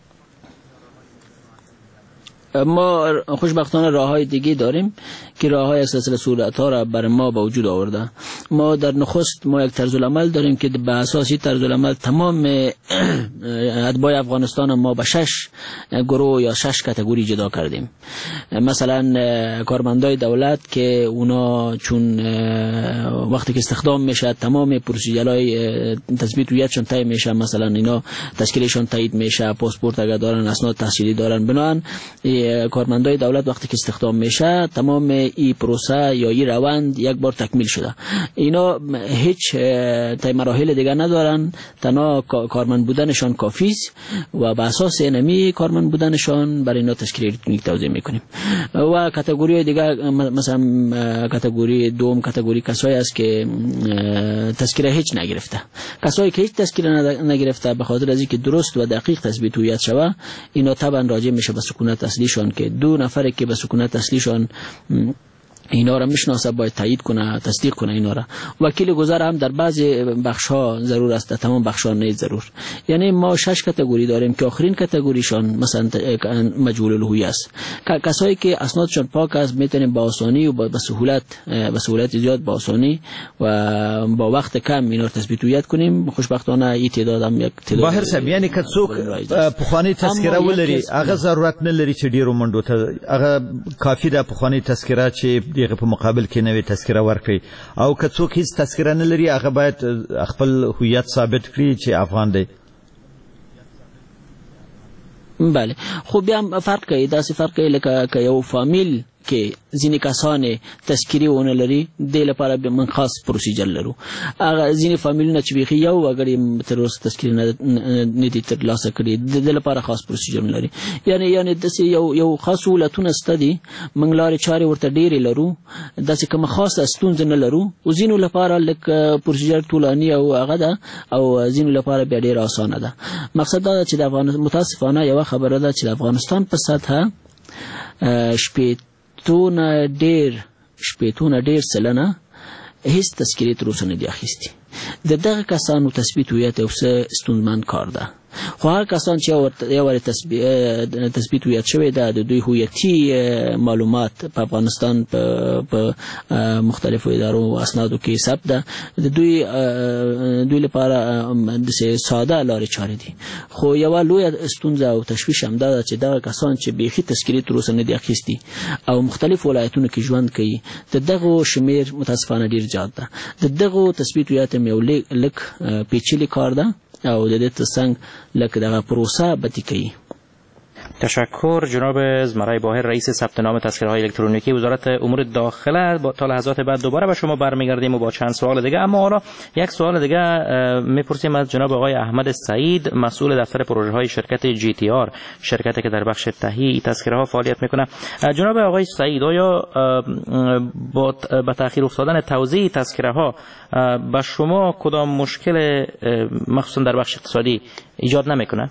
ما خوشبختانه راههای دیگه داریم که راههای از سلسله صورت‌ها را بر ما به وجود آورده. ما در نخست ما یک طرز العمل داریم که به اساس این طرز العمل تمام اتباع افغانستان ما به شش گروه یا شش کاتگوری جدا کردیم. مثلا کارمندای دولت که اونا چون وقتی که استخدام میشه تمام پروسیجرهای تثبیت هویتشون طی میشه، مثلا اینا تشکیلشون تایید میشه، پاسپورت اگر دارن، اسناد تحصیلی دارن، بنابراین کارمندای دولت وقتی که استخدام میشه تمام این پروسه یا این روند یک بار تکمیل شده. اینا هیچ طی مراحل دیگر ندارن، تنها کارمند بودنشان کافی است و به اساس اینمی کارمند بودنشان برای اینا تشکیل الکترونیک توزیع میکنیم. و کاتگوری دیگر مثلا کاتگوری دوم کاتگوری کسایی است که تذکره هیچ نگرفته. کسایی که هیچ تذکره نگرفته به خاطر از اینکه درست و دقیق تثبیت هویت شوه اینا طبعا راجع میشه به سکونت اصلیشان که دو نفره که به سکونت اصلیشان اینا را میشناسه باید تایید کنه، تصدیق کنه اینا را. وکیل گذر هم در بعضی بخش ها ضرور است، در تمام بخش ها نه ضرور. یعنی ما شش کاتگوری داریم که آخرین کاتگوریشان مثلا مجهول الهویه است. کسایی که اسنادشان پاک است میتونیم با آسانی و با سهولت با سهولت زیاد با آسانی و با وقت کم اینا را تثبیت هویت کنیم. خوشبختانه این تعداد هم یک تعداد باهر صاحب، یعنی که څوک پخوانی تذکره ولري هغه ضرورت نه لري چې ډیرو منډو ته هغه کافی ده پخوانی تذکره چې دغه په مقابل کې نوې تذکره ورکړي، او که څوک هیڅ تذکره نه لري هغه باید خپل هویت ثابت کړي چې افغان دی. بله خو بیا فرق کوي، داسې فرق کوي لکه که یو فامیل که ځینې کسان تذکیري ونه لري د لپاره به من خاص پروسیجر لرو. هغه ځینې فامیلونه چې بیخي یو وګړي تر اوسه تذکیري نه دي ترلاسه کړي د لپاره خاص پروسیجر لري. یعنی یعنی داسې یو یو خاص سهولتونه شته دي، موږ لارې چارې ورته ډېرې لرو، داسې کومه خاصه ستونزه نه لرو. او ځینو لپاره لږ پروسیجر طولاني او هغه ده او ځینو لپاره بیا ډېره اسانه ده. مقصد دا ده چې د افغانستان متاسفانه یوه خبره ده چې د افغانستان په سطحه شپېتونه ډېر شپېتونه ډېر سلنه هیڅ تذکیرې تر اوسه نه دي اخیستي. د دغه کسانو تثبیت هویت یو څه ستونزمن کار ده، خو هر کسان چې یو وارې تثبیت هویت شوی ده د دوی هویتي معلومات په افغانستان په مختلفو ادارو او اسنادو کې ثبت ده، د دوی دوی لپاره داسې ساده لارې چارې دي. خو یوه لویه ستونزه او تشویش همدا ده چې دغه کسان چې بیخي تذکیرې تر اوسه نه دي اخیستي او مختلف ولایتونو کې ژوند کوي، د دغو شمېر متاسفانه ډېر زیات ده. د دغو تثبیت هویت هم یو لږ پیچلي کار ده او د دې ترڅنګ لکه دغه پروسه بطی کوي. تشکر جناب زمرای باهر، رئیس ثبت نام تذکره‌های الکترونیکی وزارت امور داخله. با تا لحظات بعد دوباره به شما برمیگردیم و با چند سوال دیگه. اما حالا یک سوال دیگه میپرسیم از جناب آقای احمد سعید، مسئول دفتر پروژه های شرکت جی تی آر، شرکتی که در بخش تهیه تذکره ها فعالیت میکنه. جناب آقای سعید، آیا با به تأخیر افتادن توزیع تذکره ها به شما کدام مشکل مخصوصا در بخش اقتصادی ایجاد نمیکنه؟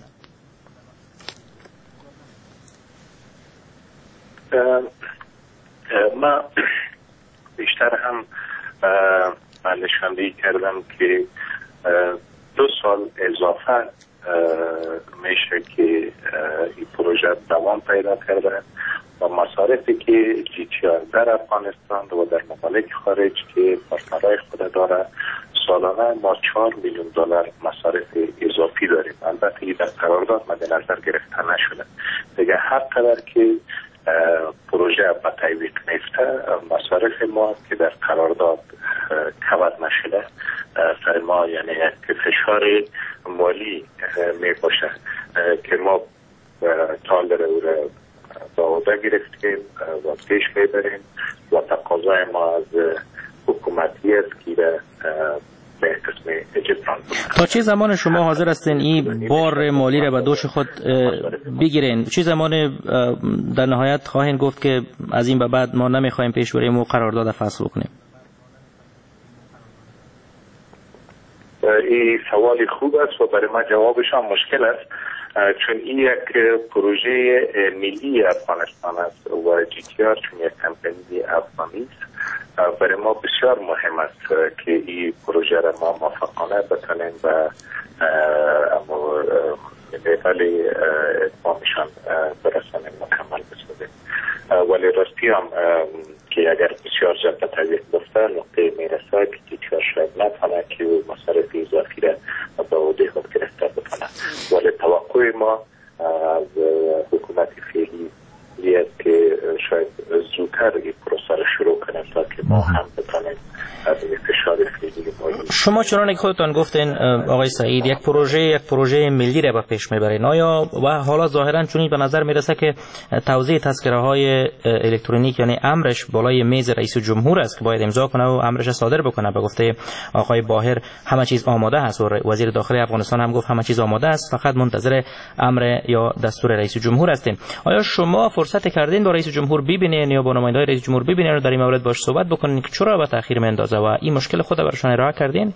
ما بیشتر هم نشاندهی کردم که دو سال اضافه میشه که این پروژه دوام پیدا کرده و مصارفی که جی تی آر در افغانستان و در ممالک خارج که پارتنرهای خود داره سالانه ما چهار میلیون دلار مصارف اضافی داریم. البته این در قرارداد مد نظر گرفته نشده. دیگه هر قدر که پروژه به تعویق میفته مصارف ما که در قرارداد کود نشده سر ما یعنی یک فشار مالی می باشه که ما تالر او را داوده گرفتیم و پیش میبریم و تقاضای ما از حکومتی است که به قسم جبران. تا چه زمان شما حاضر هستین این بار مالی را به دوش خود بگیرین؟ چه زمان در نهایت خواهین گفت که از این به بعد ما نمیخوایم پیش بریم و قرارداد فصل کنیم؟ این سوال خوب است و برای ما جوابش هم مشکل است، چون این یک پروژه ملی افغانستان است و جی تی آر چون یک کمپانی افغانی است. برای ما بسیار مهم است که این پروژه را ما موفقانه بتانیم و لیول اتمامشان برسانیم، مکمل بسازیم. ولی راستی هم که اگر بسیار زیاد به تعویق گفته نقطه میرسه که جی تی آر شاید نتانه که مصارف اضافی را به عهده خود گرفته بکنه. ولی توقع ما از حکومت فعلی است که شاید زودتر این پروسه را شروع کنیم تا که ما هم بتانیم از فشار فعلی مالی. شما چنانکه خودتان گفتین آقای سعید یک پروژه یک پروژه ملی را به پیش میبرین، آیا و حالا ظاهرا چنین به نظر میرسه که توزیع تذکره های الکترونیک یعنی امرش بالای میز رئیس جمهور است که باید امضا کنه و امرش صادر بکنه؟ به گفته آقای باهر همه چیز آماده است و وزیر داخلی افغانستان هم گفت همه چیز آماده است، فقط منتظر امر یا دستور رئیس جمهور هستیم. آیا شما فرصت کردین با رئیس جمهور ببینین یا با نماینده‌های رئیس جمهور ببینین و در این مورد باش صحبت بکنین که چرا به تأخیر میندازه و این مشکل خود براشون ارائه کردین؟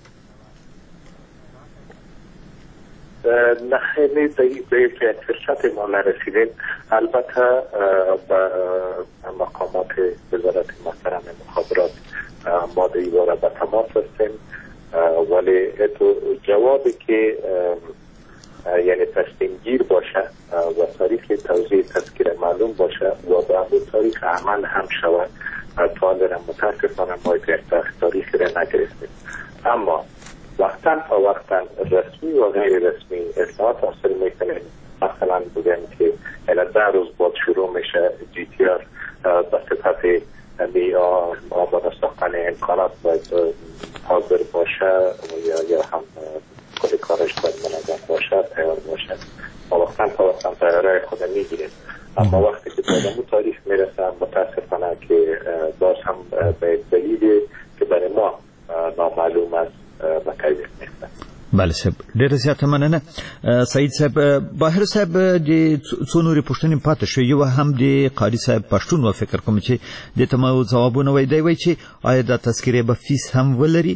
نه خیلی به یک فرصت ما نرسیدیم. البته با مقامات وزارت محترم مخابرات ما در این باره به تماس هستیم، ولی جوابی که یعنی تصمیم گیر باشه و تاریخ توزیع تذکره معلوم باشه و به همون تاریخ عمل هم شود تا دارم متاسفانه ما تاریخ را نگرفتیم. اما وقتا تا وقتا رسمی و غیر رسمی اطلاعات حاصل میکنیم. مثلا بگم که الا ده روز بعد شروع میشه جی تی آر به صفت آماده ساختن امکانات باید حاضر باشه یا یا هم کل کارش باید منظم باشه، تیار باشه و وقتا تا وقتا تیاره خود میگیریم. اما وقتی که به اون تاریخ میرسه متاسفانه بقای میکنه. بله صاحب ډیره زیاته مننه. سعید صاحب باهر صاحب د څو نورې پوښتنې پاتې شوې، یو هم د قاری صاحب پښتون و فکر کوم چې د تمام ځوابونه وای دی وای چې آیا د تذکرې به فیس هم ولري؟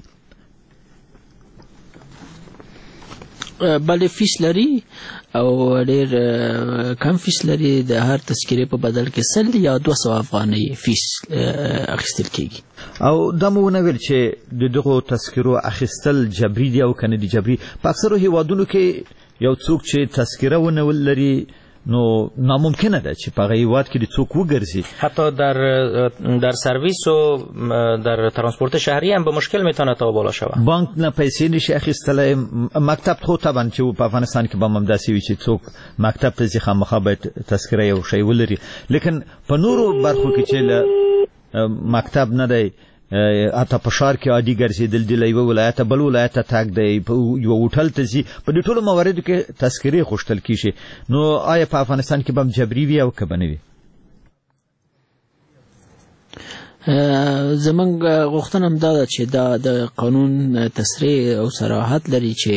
بله فیس لري او ډیر کم فیس لري. د هر تذکرې په بدل کې سل یا دوه سوه افغانۍ فیس اخیستل کیږي. او دا مو ونه ویل چې د دغو تذکرو اخیستل جبري دي او کنه دي جبري؟ په اکثرو هیوادونو کې یو څوک چې تذکره ونه ولري نو ناممکنه ده چې په هغه هیواد کې د څوک وګرځي. حتی در در سرویس و در ترانسپورت شهری هم به مشکل میتونه تا بالا شود. بانک نه پیسې نشي اخیستلای. مکتب خو طبعا چې په افغانستان کې به هم داسې وي چې څوک مکتب ته ځي خامخا باید تذکره یو شی ولري، لیکن په نورو برخو کې چې له مکتب نه دی اته په ښار کې عادي ګرځېدل دي، له یوه ولایته بل ولایت ته تګ دی، په یوه هوټل ته ځي، په دې ټولو مواردو کې تذکرې غوښتل کېږي. نو آیا په افغانستان کې به هم جبري وي او که به نه وي؟ زمونږ غوښتنه هم دا ده چې دا د قانون تصریح او صراحت لري چې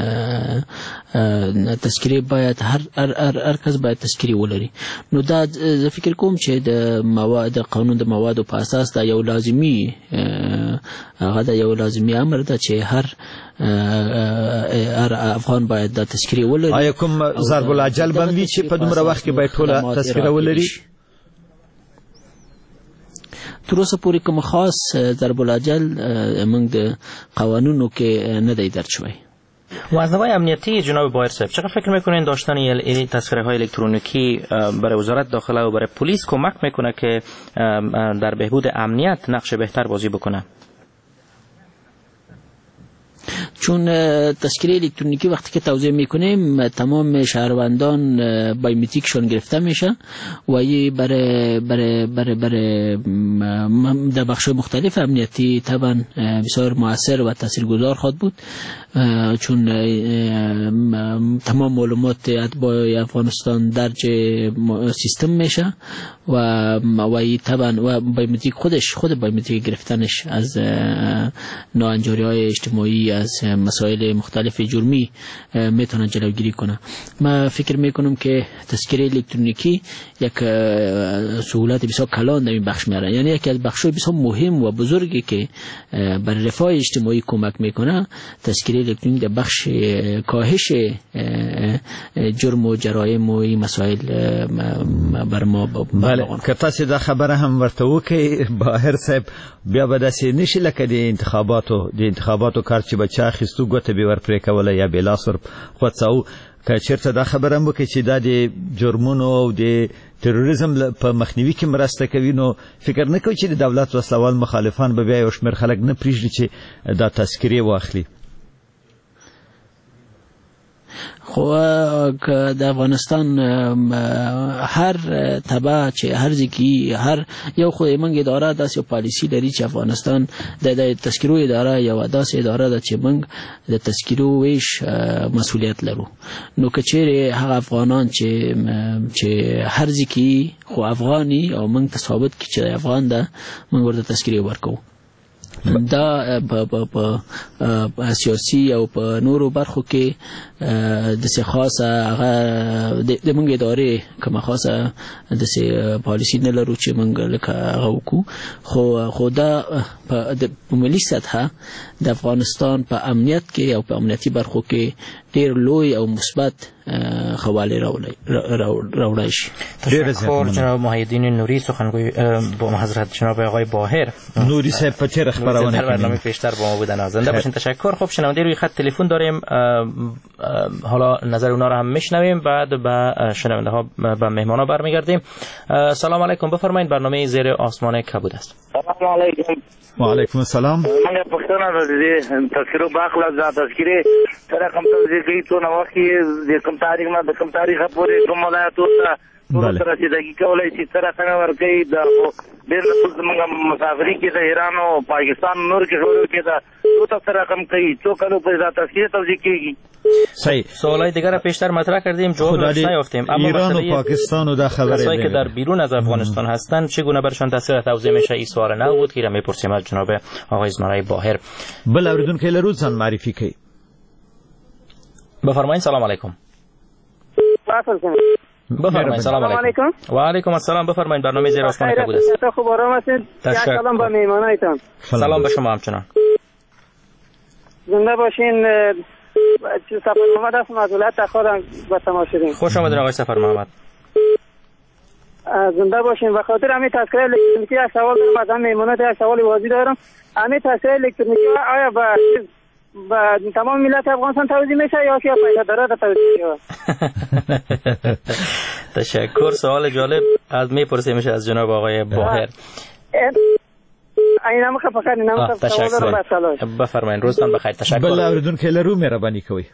تذکرې باید هر هر هر هر کس باید تذکرې ولري. نو دا زه فکر کوم چې د مواد قانون د موادو په اساس دا یو لازمي هغه دا یو لازمي امر ده چې هر هر افغان باید دا تذکرې ولري. آیا کوم ضرب الاجل به وي چې په دومره وخت کې باید ټوله تذکره ولري؟ تر اوسه پورې کوم خاص ضرب الاجل موږ د قوانینو کې نه دی درج شوی. و از نوع امنیتی جناب بایر صاحب چقدر فکر میکنین داشتن این تذکره های الکترونیکی برای وزارت داخله و برای پلیس کمک میکنه که در بهبود امنیت نقش بهتر بازی بکنه؟ چون تذکره الکترونیکی وقتی که توزیع میکنیم تمام شهروندان بایومتریکشون گرفته میشه و این برای برای برای برای در بخش مختلف امنیتی طبعا بسیار مؤثر و تاثیرگذار خواهد بود، چون تمام معلومات اتباع افغانستان درج سیستم میشه و و طبعا و بایومتریک خودش خود بایومتریک گرفتنش از ناهنجاری های اجتماعی از مسائل مختلف جرمی میتونه جلوگیری کنه. ما فکر میکنم که تذکره الکترونیکی یک سهولت بسیار کلان در این بخش میاره، یعنی یکی از بخش‌های بسیار مهم و بزرگی که برای رفاه اجتماعی کمک میکنه تذکره الکترونیک در بخش کاهش جرم و جرایم و این مسائل بر ما. بله که تاسو دا خبره هم ورته وکړئ باهر صاحب، بیا به داسې نشي لکه د انتخاباتو د انتخاباتو کار چې به چا اخیستو ګوته به ورپرې کوله یا به لاس ور خوڅاو. که چېرته دا خبره هم وکړي چې دا د جرمونو او د تروریزم په مخنیوي کې مرسته کوي، نو فکر نه کوي چې د دولت وسلوال مخالفان به بیا یو شمېر خلک نه پرېږدي چې دا تذکرې واخلي؟ خو که د افغانستان هر تبع چې هر ځکه هر یو خو موږ اداره داسې پالیسی لري چې افغانستان د تذکرو اداره یو داسې اداره ده چې موږ د تذکرو ویش مسؤلیت لرو. نو که چیرې هغه افغانان چې چې هر ځکه خو افغاني او موږ ثابت کړي چې افغان ده موږ ورته تذکرې ورکو. دا په سیاسي او په نورو برخو کې د څه خاصه هغه د موږ ادارې کومه خاصه د څه پالیسی نه لرو چې موږ لکه هغه وکړو، خو خو دا په ملي سطحه د افغانستان په امنیت کې او په امنیتي برخو کې ډېر لوی او مثبت خواله راوړی شي. تشکر جناب محیدین نوری، سخنگوی با حضرت جناب آقای باهر نوری صاحب په چه خبرونه در برنامه پیشتر با ما بودن. زنده باشین. تشکر. خب شنونده روی خط تلفن داریم، حالا نظر اونا رو هم میشنویم، بعد به شنونده ها به مهمان ها برمیگردیم. سلام علیکم، بفرمایید برنامه زیر آسمان کبود است. سلام علیکم. و علیکم السلام. من پښتنه د تذکرو باخلا ذات تذکره سره کوم توزیع کوي څو نوخي د کوم تاریخ نه د کوم تاریخ پورې کوم ولایتو ته ټول سره رسیدګي کولای شي سره څنګه ورګي د ډېر زموږ مسافري کې د ایران او پاکستان نور کې شروع کې دا څو تر رقم کوي څو کلو په ذات تفصیل توضیح کیږي. صحیح. سوالای دیگر پیشتر مطرح کردیم جواب نیافتیم، اما ایران و پاکستان و خبر کسایی که در بیرون از افغانستان هستند چگونه برشان تاثیر توزیع میشه این سوال نه بود که میپرسیم از جناب آقای زمرای باهر. بل اوریدون که لروزان معرفی کی. بفرمایید. سلام علیکم. بفرمایید. سلام علیکم. و علیکم السلام. بفرمایید. برنامه زیر آسمان کبود است. خوب آرام هستید؟ سلام به میهمانایتان. سلام به شما همچنان. زنده باشین. سفر محمد هستم از ولایت تخار با تماشاگرین. خوش آمدید آقای سفر محمد. زنده باشین. به خاطر همین تذکره الکترونیکی یک سوال دارم از هم میهمانات، یک سوال واضح دارم. همین تذکره الکترونیکی آیا با با تمام ملت افغانستان توزیع میشه یا که پیشه‌دارات توزیع میشه؟ تشکر. سوال جالب از میپرسیم میشه از جناب آقای باهر. این هم فقط این هم سوال رو بفرمایید. روزتان بخیر. تشکر. بل اوریدون که لرو مهربانی کوي.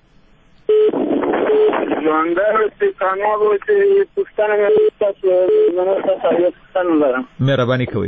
ژوندر استقامت و پښتنه مې تاسو نن تاسو یو څه لرم. مهربانی کوي.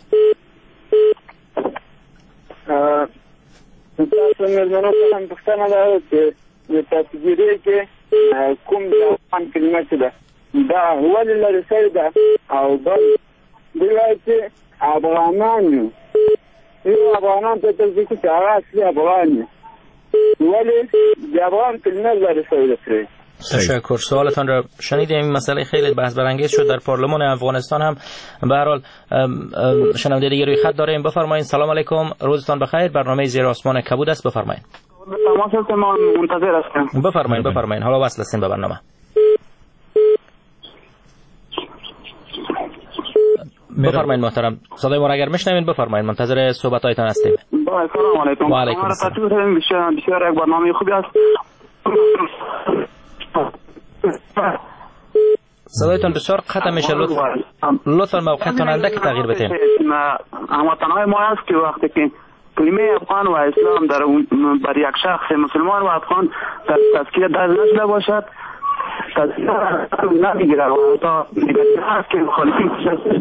ا تاسو مېرمنو ته هم پښتنه ده چې تاسو ګورئ کې کوم ځان کلمه ده دا ولې لري سره ده او بل دلته افغانان یو افغانان ته تل چې هغه اصلي افغان ولی د افغان کلمه لري سره ده. تشکر. سوالتان را شنیدیم. این مسئله خیلی بحث برانگیز شد در پارلمان افغانستان هم. به هر حال شنونده دیگه روی خط داریم. بفرمایید. سلام علیکم. روزتان بخیر. برنامه زیر آسمان کبود است. بفرمایید. تماس هستم، منتظر هستم. بفرمایید. بفرمایید. حالا وصل هستیم به برنامه. بفرمایید محترم. صدای ما را اگر میشنوید بفرمایید. منتظر صحبت‌هایتان هستیم. سلام علیکم. و علیکم السلام. بسیار بسیار یک برنامه خوبی است. صدایتان بسیار قطع میشه. لطفا لطفا موقعتان اندک تغییر بدین. هموطنهای ما هست که وقتی که کلمه افغان و اسلام در بر یک شخص مسلمان و افغان تذکیه در نشده باشد تذکیه نمیگیره و تا هست که مخالفین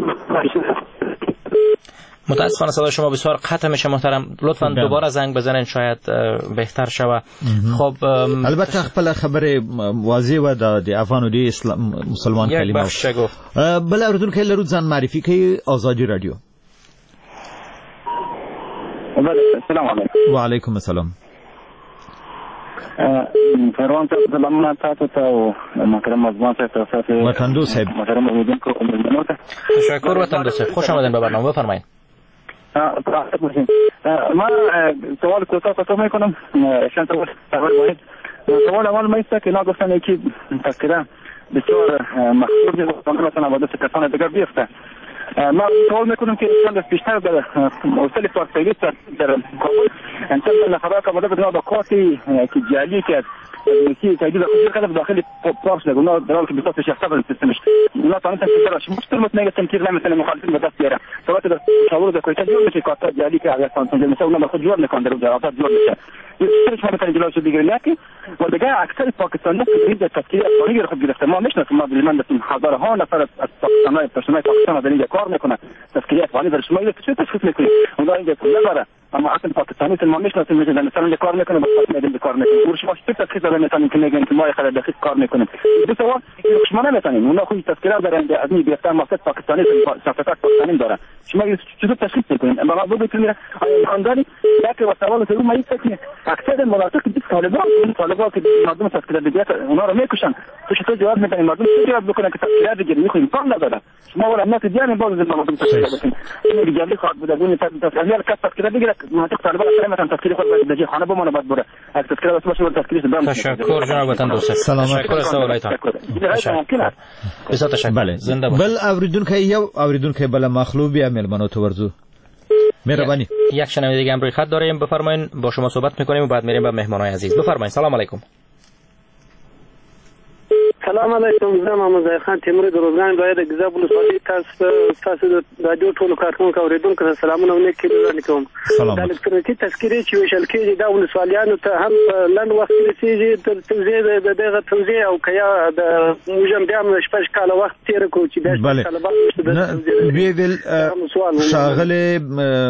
متاسفانه صدای شما بسیار قطع میشه محترم. لطفا دوباره زنگ بزنین شاید بهتر شوه. خب البته خپل خبر واضح و د افغان و د مسلمان کلمه باشه گفت. بل اوریدون که لرو ځان معرفي کوي آزادی رادیو. السلام علیکم. و علیکم السلام. فروان صاحب سلامونه تاسو ته او محترم مزمان صاحب تاسو وطن دو صاحب. محترم اوریدونکو ملمنو ته تشکر. وطن دو صاحب خوش آمدین به برنامه. بفرمایید. ما سوال کوتاه کوتاه میکنم. شان سوال اول باید سوال اول میسته که ناگفتن یکی تذکره بسیار مخصوص نیست مثلا با دست کسان دیگر بیفته. ما سوال میکنم که چند پیشتر در وسیله فارسی در کابل انسان خبر که مدت بنا با کارتی که جعلی که کی تجدید خودی کرده داخل پارس ده اونا در حالی که بساط شخصا به سیستمش اونا تانه تنظیمش مشکل متنگه تنکیر نه مثلا مخالفین به دست بیاره سوات در شاور ده کویتا جور میشه کارت جعلی که اگر تنظیم مثلا اونا خود جور نکن در جوابات جور میشه یه چیزی که مثلا جلوش دیگه نیاکی و دیگه اکثر پاکستانی که در تفکیر افغانی رو خود گرفته ما میشناسیم ما بالمن دستیم هزارها نفر از پاکستانای پرسنل پاکستان در اینجا کار میکنه تفکیر افغانی در شما چه تشخیص میکنید اونا اینجا کلا داره اما اصلا پاکستانی ما میشناسیم مثلا مثلا کار میکنه با میدیم کار میکنه ورش ما چه تفکیر داره مثلا که میگن که ما خیلی دقیق کار میکنیم دو سوال شما نمیتونین اونا خود تذکره دارن از این بیشتر مقصد پاکستانی صفات پاکستانی داره شما چطور تشخیص میکنین اما ما بگید که خاندانی یک و سوال تو ما است که اکثر مناطق که طالبان طالبان که مردم تذکره دیگه اونا رو میکشن تو چطور جواب میدین مردم چه جواب بکنن که تذکره دیگه میخوین امکان نداره شما ولا الناس دیگه باز مردم تذکره بدین این دیگه خاطر بدون تذکره تذکره دیگه مناطق طالبان مثلا تذکره خود دیگه خانه بمونه بعد بره تذکره واسه باشه تذکره دادن تشکر جناب وطن دوست. تشکر سوالایتان. بسیار تشکر. بله. زنده باشید. بل اوریدونکو یو اوریدونکو بل مخلوب یا ملمنو تو ورزو. مهربانی. یک شنونده دیگه هم روی خط داریم. بفرمایید با شما صحبت می‌کنیم و بعد میریم به مهمانای عزیز. بفرمایید. سلام علیکم. سلام علیکم. زه محمد خان تیموری د روزګان ولایت د ګیزاب ولسوالۍ تاسو تاسو د رادیو ټولو کارکونکو اوریدونکو ته سلامونه او نیک لیدنې کوم. د الکترونیکي تذکرې چې ویشل کېږي دا ولسوالیانو ته هم لنډ وخت رسېږي تر توزیع د دغه توزیع او کیا د موږ هم بیا شپږ کاله وخت تېر کړو چې دا طلبات وی ویل شاغله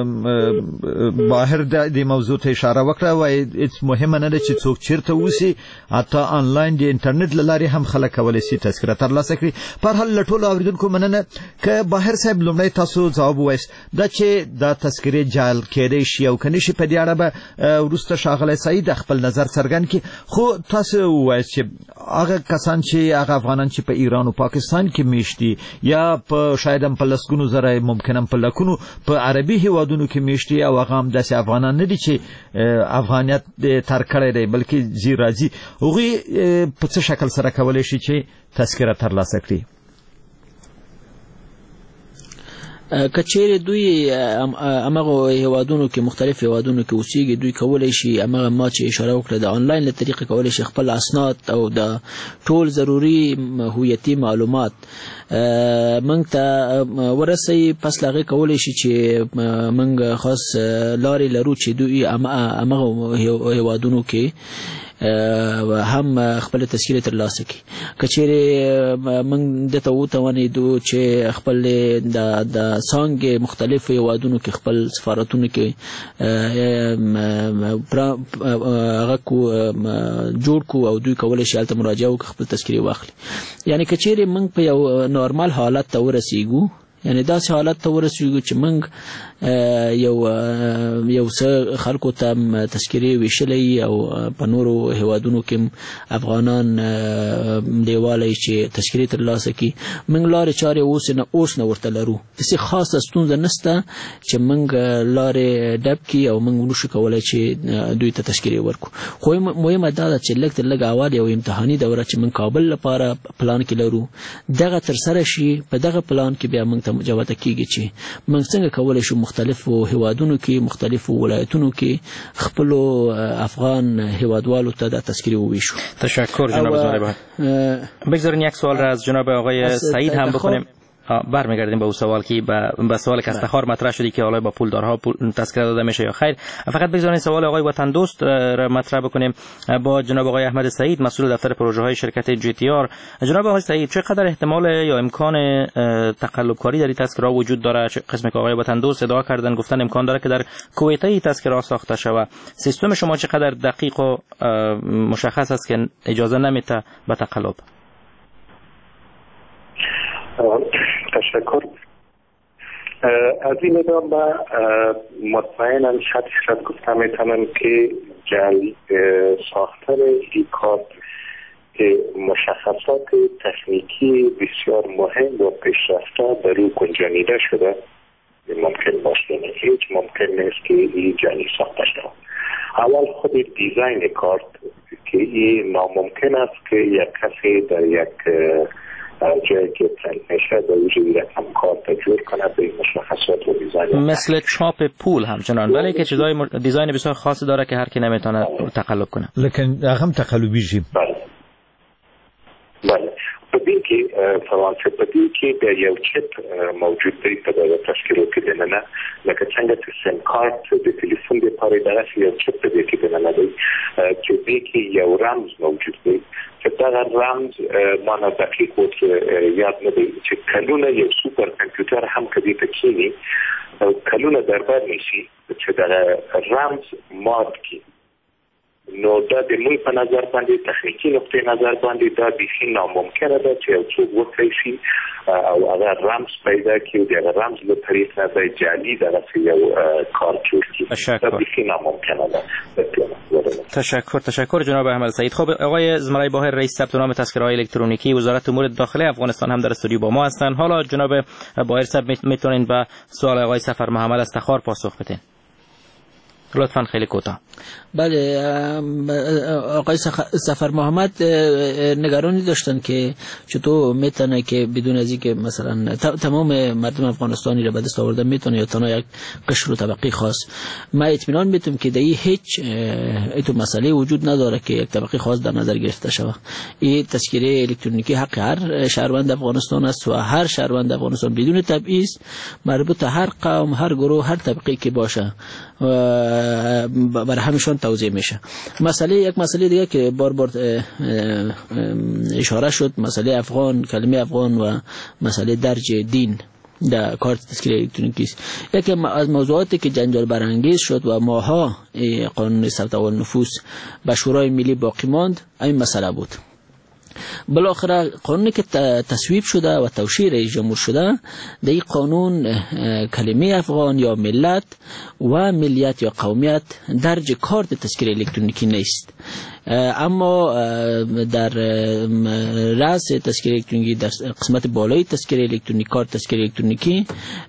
بهر د موضوع ته اشاره وکړه وای هیڅ مهمه نه ده چې څوک چیرته وسی اته انلاین د انټرنیټ لارې هم خلک کولای شي تذکره ترلاسه کړي. پر هل لټول اوریدونکو مننه ک بهر صاحب لومړی تاسو جواب وایست دا چې دا تذکره جعل کېدای شي او کني شي په دې اړه به ورسته شاغله سعید خپل نظر څرګند کړي. خو تاسو وایست چې هغه کسان چې هغه افغانان چې په ایران او پاکستان کې میشتي یا په شاید هم په لسګونو زره ممکن هم په لکونو په عربي هیوادونو کې میشتي او هغه هم داسې افغانان نه دي چې افغانیت تر کړی دی بلکې زی راځي هغه په څه شکل سره کولای شي چې تذکره ترلاسه کړي. کچېره دوی امغه هیوادونو کې مختلف هیوادونو کې اوسېږي دوی کولای شي امغه ما چې اشاره وکړه د انلاین له طریقې کولای شي خپل اسناد او د ټول ضروری هویتي معلومات منګ ته ورسي پس لاغه کولای شي چې منګ خاص لارې لرو چې دوی امغه هیوادونو کې هم خپل تذکره ترلاسه کړي. کچېره موږ د ته وتاونې دو چې خپل د د څنګه مختلف هیوادونو کې خپل سفارتونو کې هغه کو جوړ کو او دوی کولای شي البته مراجعه وکړي خپل تذکره واخلي. یعنی کچېره موږ په یو نورمال حالت ته ورسېږو یعنی داسې حالت ته ورسېږو چې موږ یو یو څه خلکو ته تذکرې ویشلې او په نورو هیوادونو کې افغانان دیواله چې تذکرې ترلاسه کړي. موږ لارې چارې اوس نه اوس نه ورته لرو هیڅ خاصه ستونزه نشته چې موږ لارې ډب کړي او موږ نشو کولی چې دوی ته تذکرې ورکړو. خو مهمه دا ده چې لږ تر لږه اول یو امتحاني دوره چې موږ کابل لپاره پلان کې لرو دغه ترسره شي. په دغه پلان کې بیا موږ ته مجوته کیږي چې موږ څنګه کولی شو مختلفو هیوادونو کې مختلفو ولایتونو کې خپل افغان هیوادوالو ته د تذکره وویشو. تشکر جناب زاهد. بگذارین یک سوال را از جناب آقای سعید هم بکنیم. برمیگردیم به اون سوال که به سوال که استخار مطرح شدی که حالا با پولدارها پول تذکره داده میشه یا خیر. فقط بگذارین سوال آقای وطن دوست را مطرح بکنیم با جناب آقای احمد سعید مسئول دفتر پروژه های شرکت جی تی آر. جناب آقای سعید چقدر احتمال یا امکان تقلب کاری در این تذکره وجود داره؟ قسمی که آقای وطن دوست ادعا کردن گفتن امکان داره که در کویت این تذکره ساخته شود. سیستم شما چقدر دقیق و مشخص است که اجازه نمیده به تقلب؟ تشکر. از این نظام با مطمئنا شد شد گفته میتونم که جل ساختن ایکات مشخصات تکنیکی بسیار مهم و پیشرفته در او گنجانیده شده ممکن باشه. هیچ ممکن نیست که این جلی ساخته شده. اول خود دیزاین کارت که این ناممکن است که یک کسی در یک جایی که پرنت میشه به وجود رقم کارت جور کنه به مشخصات و دیزاین مثل چاپ پول همچنان ولی که چیزای دیزاین بسیار خاصی داره که هر کی نمیتونه تقلب کنه. لیکن هم تقلبی جیم. بله بله بدین که فرانسه بدین که به یو چپ موجود دی په دغه تشکیل کې دننه لکه څنګه چې سیم کارت د ټلیفون لپاره دغه یو چپ دی کې دننه دی چې دې کې یو رمز موجود دی چې دا رمز معنی دقیق او یاد نه دی چې کلونه یو سوپر کمپیوټر هم کدي ته کینی او کلونه دربار نشي چې دا رمز ماد کی نو دا د موږ په نظر باندې تخنیکی نقطه نظر باندې دا بيخي ناممکنه ده چې څوک وکړي شي او هغه رمز پیدا کړي د رمز له طریق نه د جعلی دغه یو کار جوړ کړي دا بيخي ناممکنه ده. تشکر تشکر جناب احمد سعید. خب آقای زمرای باهر رئیس ثبت نام تذکره‌های الکترونیکی وزارت امور داخله افغانستان هم در استودیو با ما هستند. حالا جناب باهر صاحب میتونین به سوال آقای سفر محمد استخار پاسخ بدین. لطفاً خیلی کوتاه. بله، آقای سفر محمد نگرانی داشتن که چطور میتونه که بدون از اینکه مثلا تمام مردم افغانستانی را به دست آورده میتونه یا تنها یک قشر و طبقه خاص. ما اطمینان میتونم که دی هیچ ایتو مسئله وجود نداره که یک طبقه خاص در نظر گرفته شود. این تذکره الکترونیکی حق هر شهروند افغانستان است و هر شهروند افغانستان بدون تبعیض مربوط هر قوم، هر گروه، هر طبقه که باشه برای همشون توزیع میشه. مسئله یک مسئله دیگه که بار بار اشاره شد، مسئله افغان، کلمه افغان و مسئله درج دین در کارت تذکره الکترونیکی است. یکی از موضوعاتی که جنجال برانگیز شد و ماها قانون ثبت احوال نفوس به شورای ملی باقی ماند، این مسئله بود. بالاخره قانونی که تصویب شده و توشیح رئیس جمهور شده، در این قانون کلمه افغان یا ملت و ملیت یا قومیت درج کارت تذکره الکترونیکی نیست. اما در رأس تذکره الکترونیکی، در قسمت بالای تذکره الکترونیکی، کارت تذکره الکترونیکی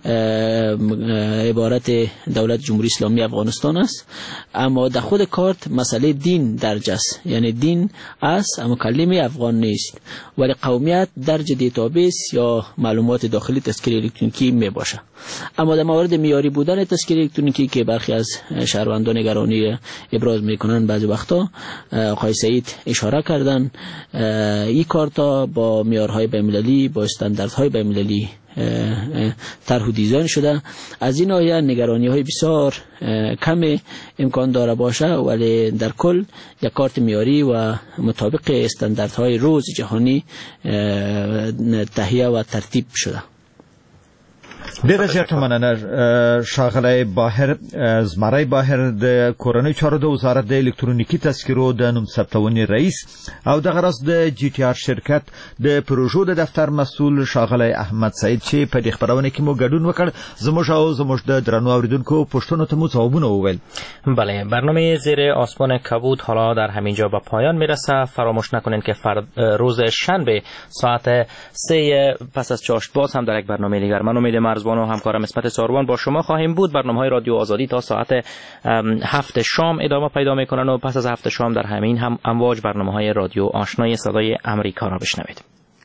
عبارت دولت جمهوری اسلامی افغانستان است، اما در خود کارت مسئله دین درج است، یعنی دین است اما کلمه افغان نیست، ولی قومیت درج دیتابیس یا معلومات داخلی تذکره الکترونیکی می باشه. اما در مورد معیاری بودن تذکره الکترونیکی که برخی از شهروندان نگرانی ابراز میکنن، بعضی وقتا آقای سعید اشاره کردن، این کارتا با معیارهای بین‌المللی، با استانداردهای بین‌المللی طرح و دیزاین شده. از این ناحیه نگرانی های بسیار کم امکان داره باشه، ولی در کل یک کارت معیاری و مطابق استانداردهای روز جهانی تهیه و ترتیب شده. ډیره زیاته مننه ښاغلی باهر. زمری باهر د کورنۍ چارو د وزارت د الکترونیکي تذکرو د نوم ثبتونې رئیس او دغه راز د جی ټي آر شرکت د پروژو د دفتر مسؤل ښاغلی احمد سعید چې په دې خپرونه کې مو ګډون وکړ. زموږ او زموږ د درنو اوریدونکو پوښتنو ته مو ځوابونه وویل. بله، برنامه زیر آسمان کبود حالا در همینجا به پایان میرسه. فراموش نکنین که فرد روز شنبه ساعت سه پس از چاشت باز هم در یک برنامه دیگر من امید مرزبان و همکارم اسمت ساروان با شما خواهیم بود. برنامه‌های رادیو آزادی تا ساعت هفت شام ادامه پیدا میکنن و پس از هفت شام در همین هم امواج برنامه‌های رادیو آشنای صدای امریکا را بشنوید.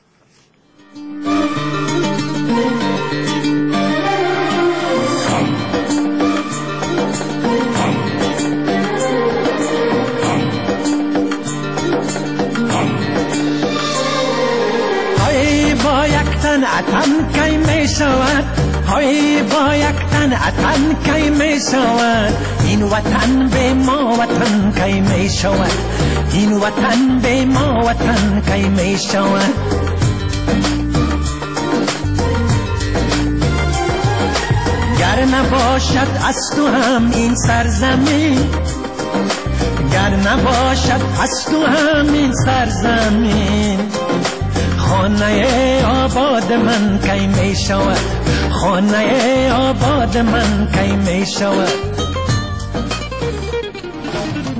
با یک تن اتن کی می شود، های با یک تن اتن کی می شود، این وطن به ما وطن کی می شود، این وطن به ما وطن کی می شود. گر نباشد از تو هم این سرزمین، گر نباشد از تو هم این سرزمین، خانه آباد من کی می شود، خانه آباد من کی می شود.